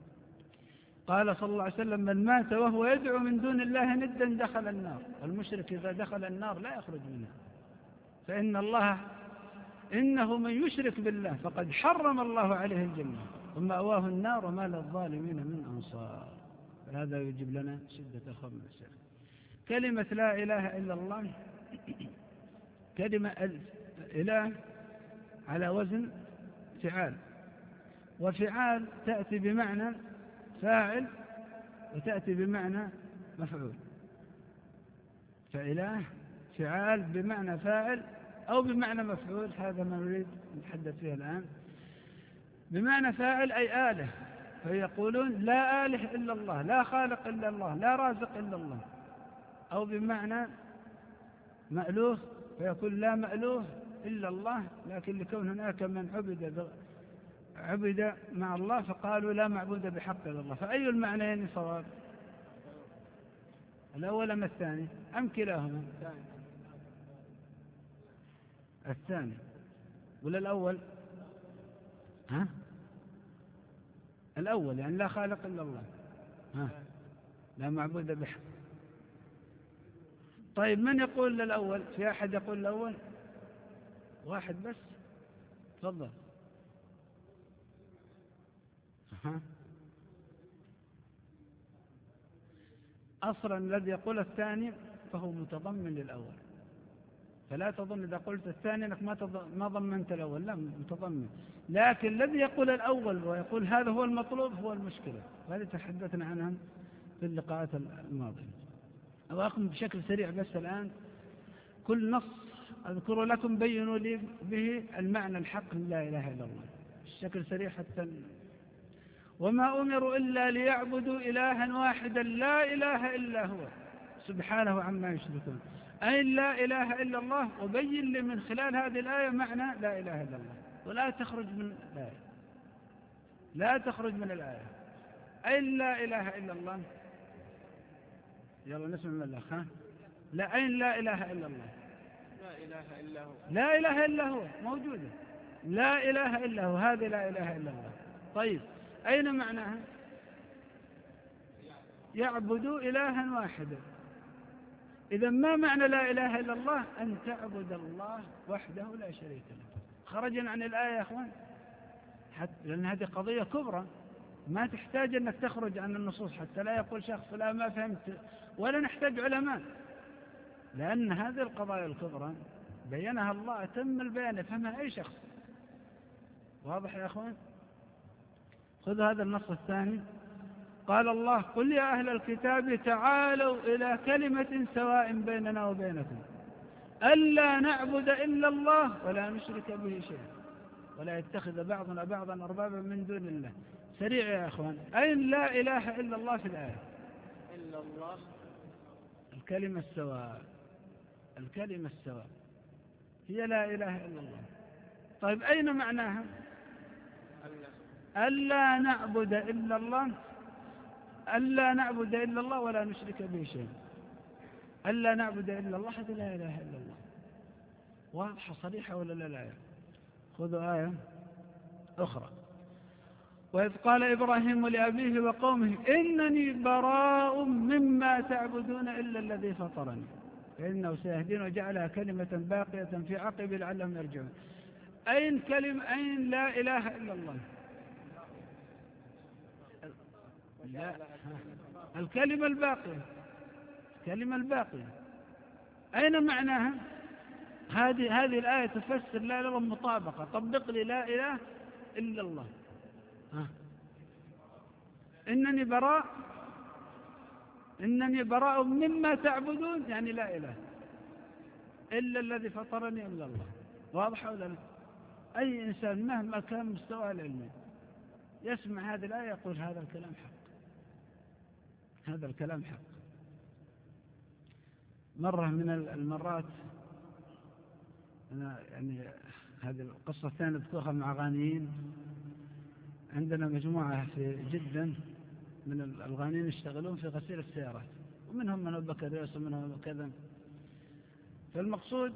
قال صلى الله عليه وسلم من مات وهو يدعو من دون الله ندا دخل النار. المشرك إذا دخل النار لا يخرج منها، فإن الله إنه من يشرك بالله فقد حرم الله عليه الجنة ومأواه النار وما للظالمين من أنصار. هذا يجب لنا شدة الخوف من الشرك. كلمة لا إله إلا الله كلمة إله على وزن فعال، وفعال تأتي بمعنى فاعل وتأتي بمعنى مفعول، فإله فعال بمعنى فاعل أو بمعنى مفعول، هذا ما نريد نتحدث فيه الآن. بمعنى فاعل أي آله، فيقولون لا آله إلا الله، لا خالق إلا الله، لا رازق إلا الله. أو بمعنى مألوه، فيقول لا مألوه إلا الله، لكن لكون هناك من عبد مع الله فقالوا لا معبود بحق إلا الله. فأي المعنيين صواب؟ الأول أم الثاني أم كلاهما؟ الثاني ولا الأول؟ ها؟ الأول يعني لا خالق إلا الله، ها؟ لا معبود بحق. طيب من يقول للأول؟ في أحد يقول الأول؟ واحد بس، تفضل. أصلا الذي يقول الثاني فهو متضمن للأول، فلا تظن إذا قلت الثاني أنك ما ضمنت الأول، لا، متضمن. لكن الذي يقول الأول ويقول هذا هو المطلوب هو المشكلة، وهذه تحدثنا عنها في اللقاءات الماضية. أواكم بشكل سريع بس الآن كل نص أذكر لكم بينوا لي به المعنى الحق لا إله إلا الله بشكل سريع حتى. وما أمروا إلا ليعبدوا إلها واحدا لا إله إلا هو سبحانه عما يشركون، أي لا إله إلا الله. وبين لي من خلال هذه الآية معنى لا إله إلا الله، ولا تخرج من الآية، لا تخرج من الآية، أي لا إله إلا الله. يلا نسمع من الأخ. لا، أين لا إله إلا الله؟ لا إله إلا هو. لا إله إلا هو موجودة، لا إله إلا هو، هذه لا إله إلا الله. طيب أين معناها؟ يعبدوا إلها واحدا. إذا ما معنى لا إله إلا الله؟ أن تعبد الله وحده لا شريك له. خرجنا عن الآية يا أخوان، لأن هذه قضية كبرى ما تحتاج أنك تخرج عن النصوص حتى لا يقول شخص لا ما فهمت، ولا نحتاج علماء، لأن هذه القضايا الكبرى بينها الله أتم البيان يفهمها أي شخص. واضح يا أخوان؟ خذوا هذا النص الثاني. قال الله قل يا أهل الكتاب تعالوا إلى كلمة سواء بيننا وبينكم ألا نعبد إلا الله ولا نشرك به شيئا ولا يتخذ بعضنا بعضا أربابا من دون الله. سريع يا أخوان، أين لا إله إلا الله في الآية؟ إلا الله، الكلمة السواء، الكلمة السواء هي لا إله إلا الله. طيب أين معناها؟ ألا نعبد إلا الله، ألا نعبد إلا الله ولا نشرك به شيئا. ألا نعبد إلا الله هذه لا إله إلا الله، واضحة صريحة ولا لا الآية؟ خذوا آية أخرى. وإذ قال إبراهيم لأبيه وقومه إنني براء مما تعبدون إلا الذي فطرني فإنه سيهدين، وجعلها كلمة باقية في عقب لعلهم يرجعون. أين أين لا إله إلا الله؟ لا. الكلمة الباقية، الكلمة الباقية أين معناها؟ هذه الآية تفسر لا إله إلا الله مطابقة. طبق لي لا إله إلا الله. إنني براء مما تعبدون، يعني لا إله إلا الذي فطرني إلا الله. واضح ولا لا؟ أي إنسان مهما كان مستوى العلمي يسمع هذه الآية يقول هذا الكلام حق، هذا الكلام حق. مرة من المرات أنا يعني هذه القصة الثانية أذكرها مع غانيين. عندنا مجموعة في جدة من الغانيين يشتغلون في غسيل السيارات، ومنهم من أبو بكر يوسف ومنهم كذا. فالمقصود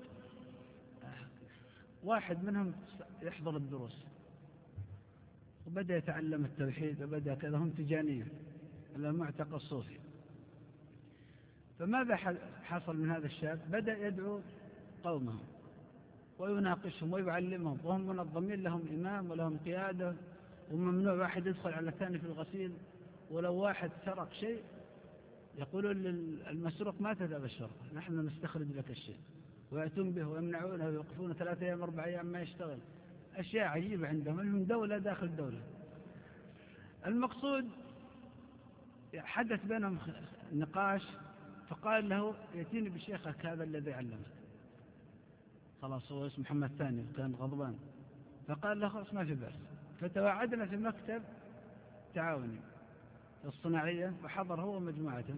واحد منهم يحضر الدروس وبدأ يتعلم التوحيد وبدأ كذا، هم تجانية المعتقد الصوفي. فماذا حصل من هذا الشاب؟ بدأ يدعو قومهم ويناقشهم ويعلمهم، وهم منظمين لهم إمام ولهم قيادة، وممنوع واحد يدخل على الثاني في الغسيل. ولو واحد سرق شيء يقولون للمسروق ما تذهب الشرطة، نحن نستخرج لك الشيء، ويأتون به ويمنعونه ويوقفون 3 أيام 4 أيام ما يشتغل. أشياء عجيبة عندهم، لهم دولة داخل دولة. المقصود حدث بينهم نقاش، فقال له يأتيني بشيخك هذا الذي علمك. خلاص هو اسمه محمد ثاني كان غضبان، فقال له خلاص ما في بأس. فتواعدنا في مكتب تعاوني الصناعية، وحضر هو ومجموعته.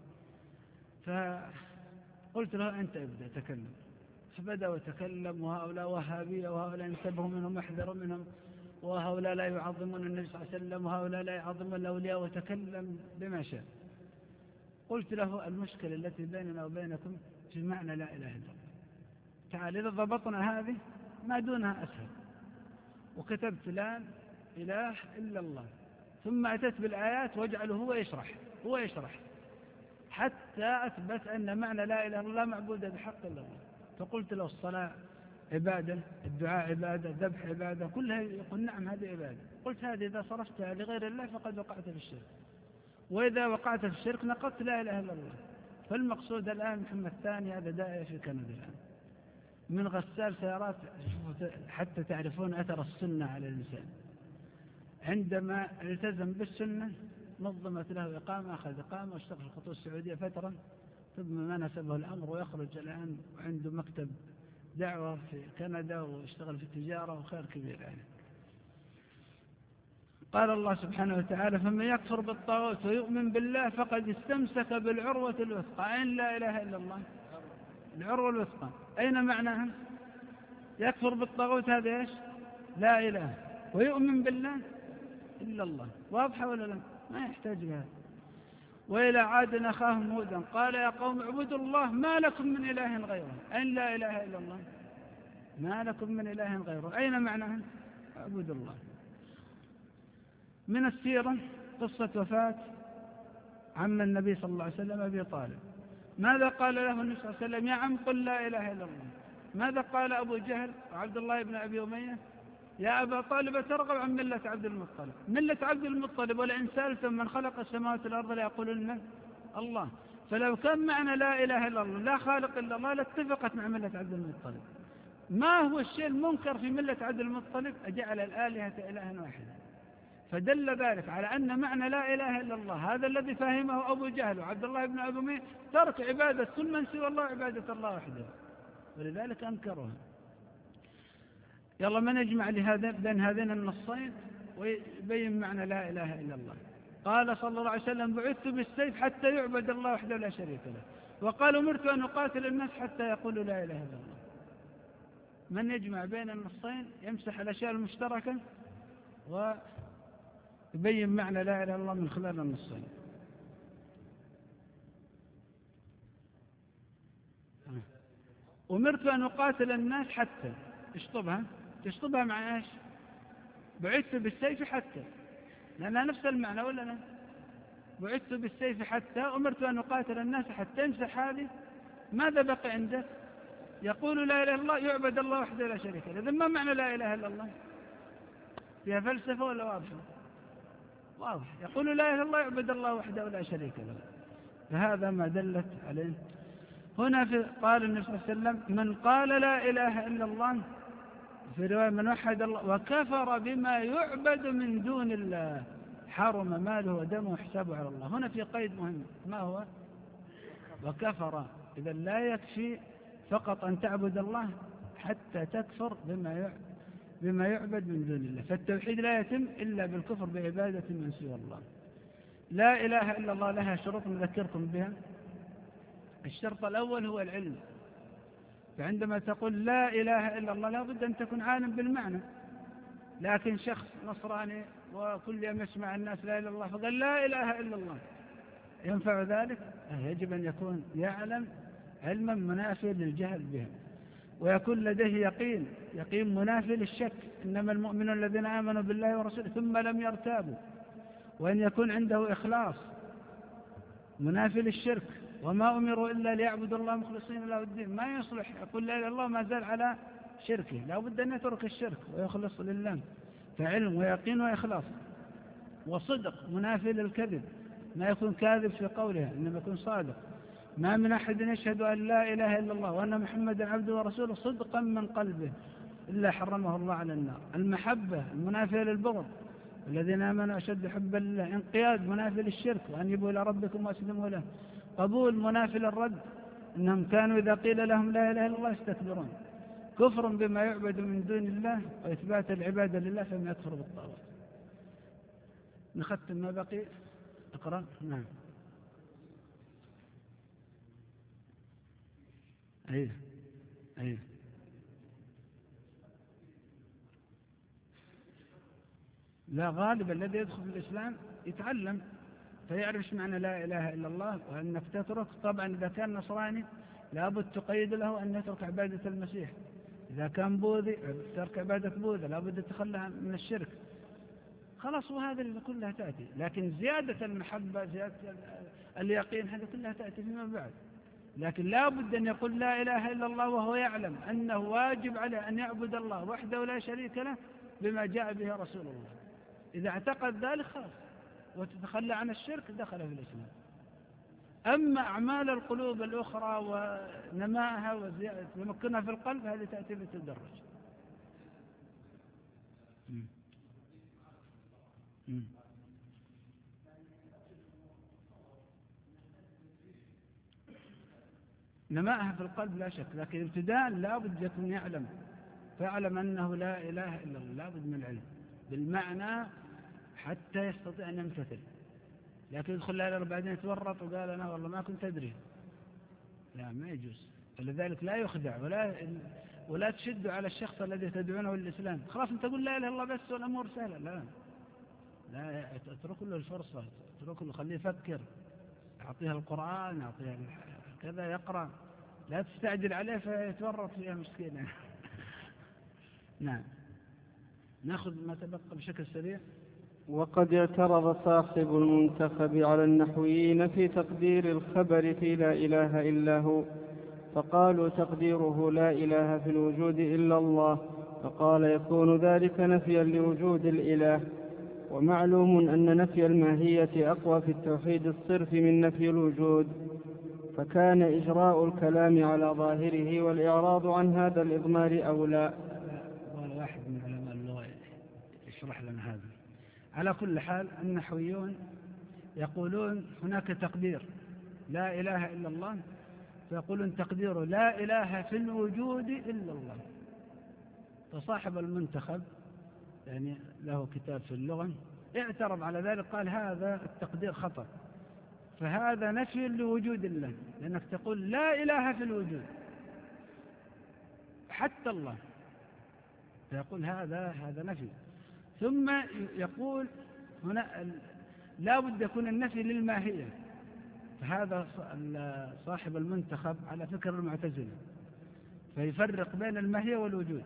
فقلت له أنت ابدأ تكلم. فبدأ يتكلم، وهؤلاء وهابية، وهؤلاء انتبهوا منهم واحذروا منهم، وهؤلاء لا يعظمون النبي صلى الله عليه وسلم، وهؤلاء لا يعظمون الأولياء، وتكلم بما شاء. قلت له المشكلة التي بيننا وبينكم في معنى لا إله إلا الله. تعال إذا ضبطنا هذه ما دونها أسهل. وكتبت لا إله إلا الله، ثم أتيت بالآيات واجعله هو يشرح حتى أثبت أن معنى لا إله إلا الله معبودة بحق إلا الله. فقلت له الصلاة عبادة، الدعاء عبادة، الذبح عبادة، كلها يقول نعم هذه عبادة. قلت هذه إذا صرفتها لغير الله فقد وقعت في الشرك، وإذا وقعت في الشرك نقضت لا إله إلا الله. فالمقصود الآن محمد الثاني هذا داعية في كندا الآن، من غسال سيارات حتى تعرفون أثر السنة على الإنسان. عندما التزم بالسنة نظمت له إقامة، أخذ إقامة واشتغل في الخطوط السعودية فترة، ثم ما نسبه الأمر ويخرج الآن وعنده مكتب دعوة في كندا واشتغل في التجارة وخير كبير يعني. قال الله سبحانه وتعالى: فمن يكفر بالطاغوت ويؤمن بالله فقد استمسك بالعروة الوثقى. أين لا إله إلا الله؟ العروة الوثقى أين معناها؟ يكفر بالطاغوت هذا إيش؟ لا إله. ويؤمن بالله إلا الله. واضحة ولا لا؟ ما يحتاج لها. وإلى عاد أخاهم هودا قال يا قوم اعبدوا الله ما لكم من إله غيره. أين لا إله إلا الله؟ ما لكم من إله غيره. أين معناها؟ اعبدوا الله. من السيرة قصة وفاة عم النبي صلى الله عليه وسلم أبي طالب. ماذا قال له النبي صلى الله عليه وسلم؟ يا عم قل لا إله إلا الله. ماذا قال أبو جهل وعبد الله بن أبي أمية؟ يا أبا طالب ترغب عن ملة عبد المطلب. ملة عبد المطلب ولئن سألتم من خلق السماوات والأرض ليقولن الله. فلو كان معنى لا إله إلا الله لا خالق إلا الله لاتفقت مع ملة عبد المطلب. ما هو الشيء المنكر في ملة عبد المطلب؟ أجعل الآلهة إلها واحدا. فدل ذلك على أن معنى لا إله إلا الله هذا الذي فهمه أبو جهل وعبد الله بن أبي أمية ترك عبادة كل من سوى الله عبادة الله وحده، ولذلك أنكرها. يلا من يجمع بين هذين النصين ويبين معنى لا إله إلا الله. قال صلى الله عليه وسلم: بعثت بالسيف حتى يعبد الله وحده لا شريك له. وقال: أمرت أن أقاتل الناس حتى يقولوا لا إله إلا الله. من يجمع بين النصين يمسح الأشياء المشتركة ويبين معنى لا إله إلا الله من خلال النصين. أمرت أن أقاتل الناس حتى تشطبها مع إيش؟ بعثت بالسيف حتى، لأنها نفس المعنى ولا لا؟ بعثت بالسيف حتى، أمرت أن أقاتل الناس حتى. امسح هذه، ماذا بقي عندك؟ يقول لا إله إلا الله يعبد الله وحده لا شريك له. إذن ما معنى لا إله إلا الله؟ فيها فلسفة ولا واضحة؟ واضح. يقول لا إله إلا الله يعبد الله وحده لا شريك له. فهذا ما دلت عليه هنا. قال النبي صلى الله عليه وسلم: من قال لا إله إلا الله، في رواية من وحد الله وكفر بما يعبد من دون الله حرم ماله ودمه وحسابه على الله. هنا في قيد مهم، ما هو؟ وكفر. إذا لا يكفي فقط أن تعبد الله حتى تكفر بما يعبد من دون الله. فالتوحيد لا يتم إلا بالكفر بعبادة من سوى الله. لا إله إلا الله لها شروط نذكركم بها. الشرط الأول هو العلم. فعندما تقول لا إله إلا الله لا بد أن تكون عالم بالمعنى. لكن شخص نصراني وكل يوم يسمع الناس لا إله إلا الله فقال لا إله إلا الله، ينفع ذلك؟ يجب أن يكون يعلم علما منافي للجهل بها، ويكون لديه يقين منافي للشك. إنما المؤمنون الذين آمنوا بالله ورسوله ثم لم يرتابوا. وأن يكون عنده إخلاص منافي للشرك. وما أمروا إلا ليعبدوا الله مخلصين له الدين. ما يصلح يقول لا إله إلا الله ما زال على شركه، لا بد أن يترك الشرك ويخلص لله. فعلم ويقين وإخلاص وصدق منافي للكذب، ما يكون كاذب في قوله إنما يكون صادق. ما من أحد يشهد أن لا إله إلا الله وأن محمدا عبده ورسوله صدقا من قلبه إلا حرمه الله على النار. المحبة المنافية للبغض، الذين آمنوا أشد حبا لله. انقياد منافي للشرك، وأن يبوا إلى ربكم وأسلموا له. قبول منافي للرد، إنهم كانوا إذا قيل لهم لا إله إلا الله يستكبرون. كفر بما يعبد من دون الله وإثبات العبادة لله فما يكفر بالطاغوت. نختم ما بقي. اقرأ. نعم. أيه لا، غالبا الذي يدخل في الإسلام يتعلم فيعرف معنى لا إله إلا الله وأنك تترك. طبعا إذا كان نصراني لابد تقيد له أن يترك عبادة المسيح. إذا كان بوذي ترك عبادة بوذا لابد تخلى من الشرك. خلاص، وهذا اللي كلها تأتي. لكن زيادة المحبة زيادة اليقين هذا كلها تأتي فيما بعد. لكن لابد أن يقول لا إله إلا الله وهو يعلم أنه واجب عليه أن يعبد الله وحده لا شريك له بما جاء به رسول الله. إذا اعتقد ذلك خلاص وتتخلى عن الشرك دخل في الإسلام. أما أعمال القلوب الأخرى ونمائها وتمكنها في القلب هذه تأتي بالتدرج. نمائها في القلب لا شك، لكن ابتداء لا بد يكون يعلم، فيعلم أنه لا إله إلا الله، لا بد من العلم بالمعنى حتى يستطيع أن يمتثل. لكن يدخل لا إله بعدين يتورط وقال أنا والله ما كنت أدري، لا ما يجوز. فلذلك لا يخدع ولا تشد على الشخص الذي تدعونه الإسلام. خلاص أنت تقول لا إله إلا الله بس والأمور سهلة، لا اترك له الفرصة، اترك له، خليه يفكر، أعطيها القرآن، أعطيها كذا يقرأ، لا تستعجل عليه فيتورط فيها مسكينة. نعم، نأخذ ما تبقى بشكل سريع. وقد اعترض صاحب المنتخب على النحويين في تقدير الخبر في لا إله إلا هو، فقالوا تقديره لا إله في الوجود إلا الله، فقال يكون ذلك نفيا لوجود الإله. ومعلوم أن نفي الماهية أقوى في التوحيد الصرف من نفي الوجود، فكان إجراء الكلام على ظاهره والإعراض عن هذا الإضمار أولى. واحد من علماء اللغة يشرح لنا هذا. على كل حال النحويون يقولون هناك تقدير لا إله إلا الله، فيقولون تقديره لا إله في الوجود إلا الله. فصاحب المنتخب يعني له كتاب في اللغة اعترض على ذلك، قال هذا التقدير خطأ، فهذا نفي لوجود الله، لأنك تقول لا إله في الوجود حتى الله، فيقول هذا نفي. ثم يقول هنا لا بد يكون النفي للماهية، فهذا صاحب المنتخب على فكر المعتزلة، فيفرق بين الماهية والوجود،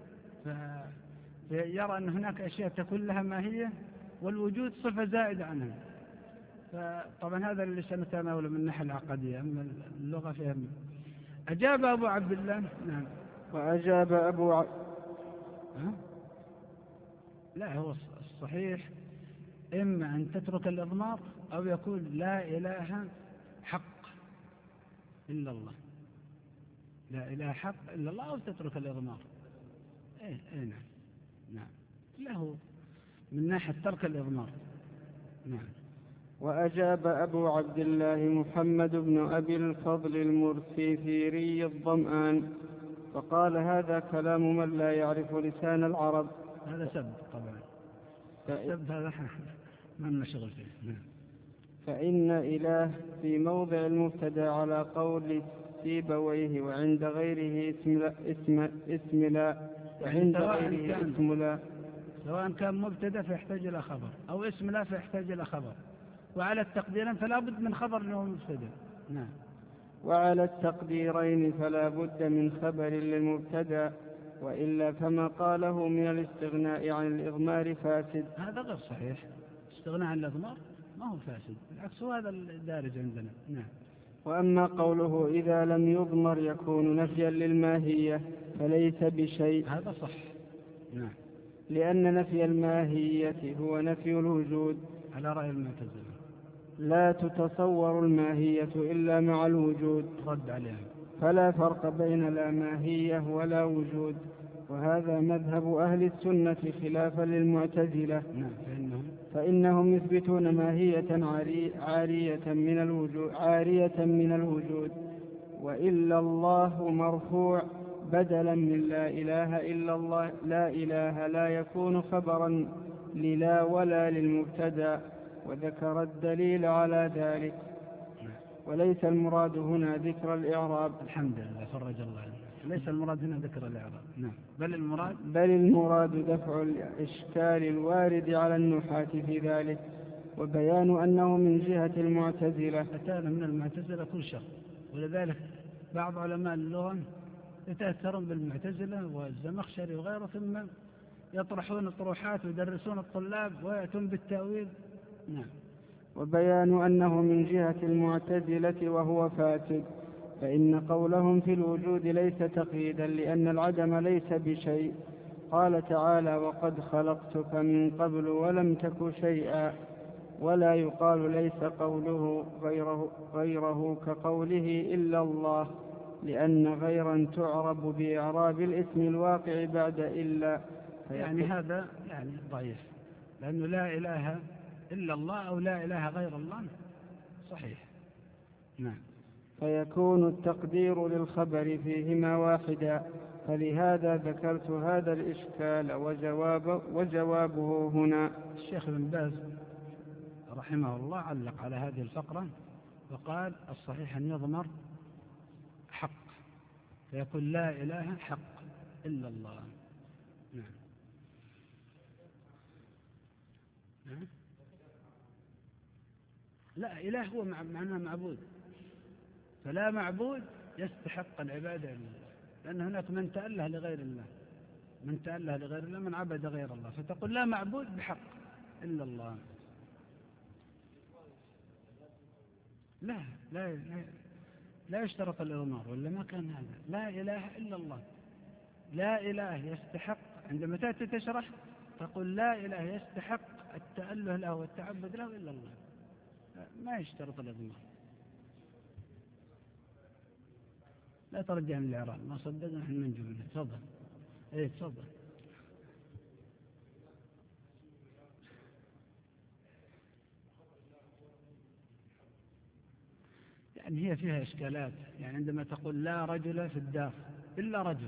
فيرى أن هناك أشياء تكون لها ماهية والوجود صفة زائدة عنها. فطبعا هذا اللي سنتناوله من الناحية العقدية، أما اللغة فيها. أجاب أبو عبد الله. نعم. وأجاب لا، هو الصحيح إما أن تترك الإضمار أو يقول لا إله حق إلا الله، لا إله حق إلا الله، أو تترك الإضمار. نعم له من ناحية ترك الإضمار. نعم. وأجاب أبو عبد الله محمد بن أبي الفضل المرسيفيري الظمآن، فقال هذا كلام من لا يعرف لسان العرب. هذا سب طبعا، السب هذا ما لنا شغل فيه. نعم. فإن إله في موضع المبتدا على قول سيبويه، وعند غيره اسم لا، وعند غيره اسم لا، سواء كان مبتدا فيحتاج إلى خبر أو اسم لا فيحتاج إلى خبر، وعلى التقديرين فلا بد من خبر له مبتدا. نعم. وعلى التقديرين فلا بد من خبر للمبتدا، وإلا فما قاله من الاستغناء عن الإضمار فاسد. هذا غير صحيح، استغناء عن الإضمار ما هو فاسد، بالعكس هو هذا الدارج عندنا. نعم. وأما قوله إذا لم يضمر يكون نفيا للماهية فليس بشيء، هذا صح. نعم. لأن نفي الماهية هو نفي الوجود على رأي المعتزلة، لا تتصور الماهية إلا مع الوجود، رد عليها، فلا فرق بين لا ماهية ولا وجود، وهذا مذهب أهل السنة خلافا للمعتزلة. نعم. فإنهم يثبتون ماهية عارية من الوجود، وإلا الله مرفوع بدلا من لا إله إلا الله. لا إله لا يكون خبرا للا ولا للمبتدا، وذكر الدليل على ذلك. وليس المراد هنا ذكر الإعراب. الحمد لله، فرج الله عنه. ليس المراد هنا ذكر الإعراب. نعم. بل المراد دفع الإشكال الوارد على النحاة في ذلك، وبيان أنه من جهة المعتزلة. أتانا من المعتزلة كل شر، ولذلك بعض علماء اللغة يتأثرون بالمعتزلة والزمخشري وغيره، ثم يطرحون الطروحات ويدرسون الطلاب ويأتون بالتأويل. نعم. وبيان أنه من جهة المعتزلة وهو فاسد، فإن قولهم في الوجود ليس تقييدا، لأن العدم ليس بشيء. قال تعالى وقد خلقتك من قبل ولم تك شيئا، ولا يقال ليس قوله غيره كقوله إلا الله، لأن غيرا تعرب بإعراب الاسم الواقع بعد إلا. يعني هذا يعني ضعيف، لأنه لا إله إلا الله أو لا إله غير الله صحيح. نعم. فيكون التقدير للخبر فيهما واحدا، فلهذا ذكرت هذا الإشكال وجوابه هنا. الشيخ ابن باز رحمه الله علق على هذه الفقرة وقال الصحيح أن يضمر حق، فيقول لا إله حق إلا الله. نعم. نعم. لا إله هو معناه معبود، فلا معبود يستحق العبادة إلا الله، لأن هناك من تأله لغير الله، من تأله لغير الله، من عبد غير الله، فتقول لا معبود بحق إلا الله. لا يشترط الإضمار، ولا ما كان هذا. لا إله إلا الله، لا إله يستحق، عندما تأتي تشرح تقول لا إله يستحق التأله له والتعبد له إلا الله، ما يشترط الإضمار. لا ترجع من الإعراب، ما صدقنا نحن من جمله. تفضل. إيه تفضل. يعني هي فيها إشكالات، يعني عندما تقول لا رجل في الدار إلا رجل،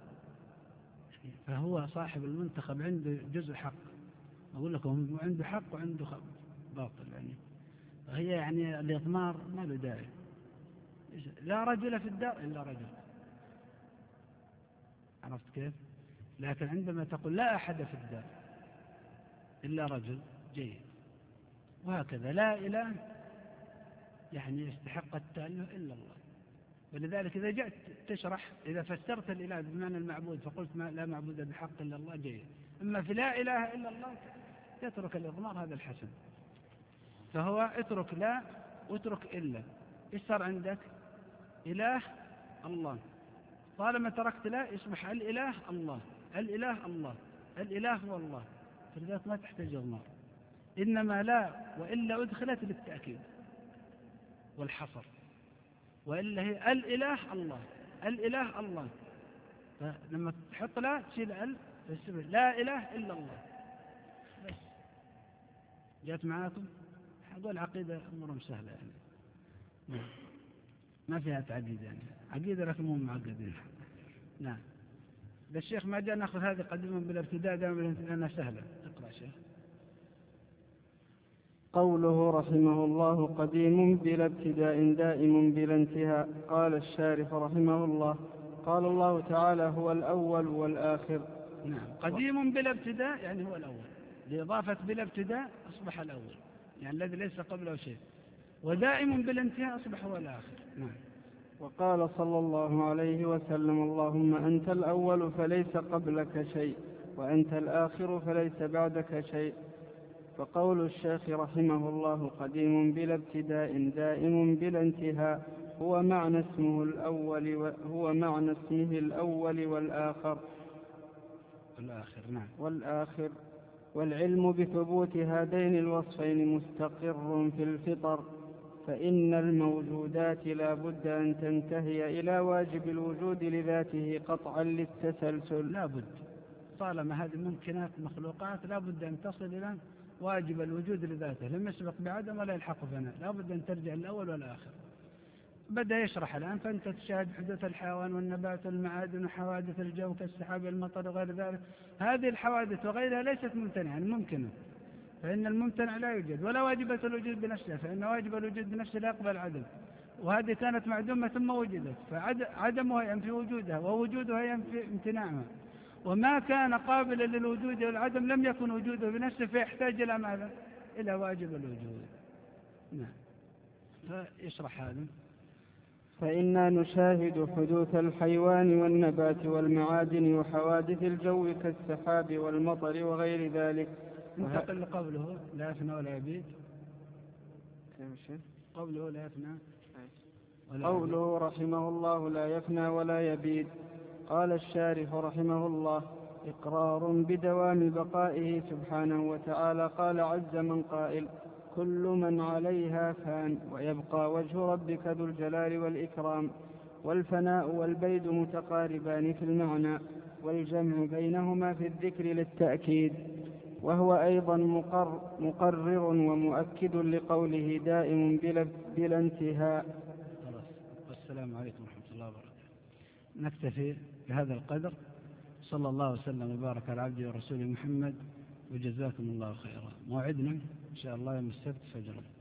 فهو صاحب المنتخب عنده جزء حق، أقول لكم عنده حق وعنده باطل، يعني هي يعني الإضمار ما له داعي. لا رجل في الدار إلا رجل، عرفت كيف؟ لكن عندما تقول لا أحد في الدار إلا رجل جيد، وهكذا لا إله يعني يستحق التأله إلا الله. ولذلك إذا جئت تشرح، إذا فسرت الإله بمعنى المعبود فقلت لا معبود بحق إلا الله جيد، أما في لا إله إلا الله تترك الإضمار، هذا الحسن. فهو اترك لا واترك إلا، إيش صار عندك؟ إله الله، طالما تركت لا يصبح الإله الله، الإله الله، الإله هو الله، فلذلك ما تحتاج إضمار. إنما لا وإلا أدخلت للتأكيد والحصر، وإلا هي الإله الله، الإله الله، فلما تحط لا تشيل لا إله إلا الله بس. جاءت معاكم؟ هذول عقيدة أمورهم سهلة يعني، ما فيها تعقيد، يعني عقيدة لكن مو معقدين. نعم. الشيخ ما جاء نأخذ هذه قديما بالابتداء دائما لأنها سهلة. اقرأ شيخ. قوله رحمه الله قديم بلا ابتداء دائم بلا انتهاء. قال الشارح رحمه الله قال الله تعالى هو الأول والآخر. نعم. قديم بلا ابتداء يعني هو الأول، لإضافة بلا ابتداء أصبح الأول، يعني الذي ليس قبله شيء، ودائم بلا انتهاء أصبح هو الآخر. نعم. وقال صلى الله عليه وسلم اللهم أنت الأول فليس قبلك شيء، وأنت الآخر فليس بعدك شيء. فقول الشيخ رحمه الله قديم بلا ابتداء دائم بلا انتهاء هو معنى اسمه الأول والآخر. نعم. والآخر. والعلم بثبوت هذين الوصفين مستقر في الفطر، فإن الموجودات لا بد أن تنتهي إلى واجب الوجود لذاته قطعا للتسلسل. لا بد، طالما هذه ممكنات مخلوقات لا بد أن تصل إلى واجب الوجود لذاته، لم يسبق بعدم ولا يلحق فناء، لا بد أن ترجع الأول والآخر. بدأ يشرح الآن، فأنت تشاهد حدوث الحيوان والنبات والمعادن وحوادث الجو كالسحاب والمطر وغير ذلك. هذه الحوادث وغيرها ليست ممتنعة، ممكنة، فإن الممتنع لا يوجد، ولا واجبة الوجود بنفسها، فإن واجب الوجود بنفسه لا يقبل عدم، وهذه كانت معدومة ثم وجدت، فعدمها ينفي وجودها ووجودها ينفي امتناعها، وما كان قابلا للوجود والعدم لم يكن وجوده بنفسه، فيحتاج إلى ماذا؟ إلى واجب الوجود. نعم. فيشرح هذا. فإنا نشاهد حدوث الحيوان والنبات والمعادن وحوادث الجو كالسحاب والمطر وغير ذلك. انتقل لقوله لا يفنى ولا يبيد. قوله لا يفنى قوله رحمه الله لا يفنى ولا يبيد. قال الشارح رحمه الله إقرار بدوام بقائه سبحانه وتعالى. قال عز من قائل كل من عليها فان ويبقى وجه ربك ذو الجلال والإكرام. والفناء والبيد متقاربان في المعنى، والجمع بينهما في الذكر للتأكيد، وهو أيضا مقرر ومؤكد لقوله دائم بلا انتهاء. والسلام عليكم ورحمة الله وبركاته. نكتفي بهذا القدر. صلى الله وسلم وبارك على عبده ورسوله محمد، وجزاكم الله خيرا. موعدنا إن شاء الله يوم السبت فجرا.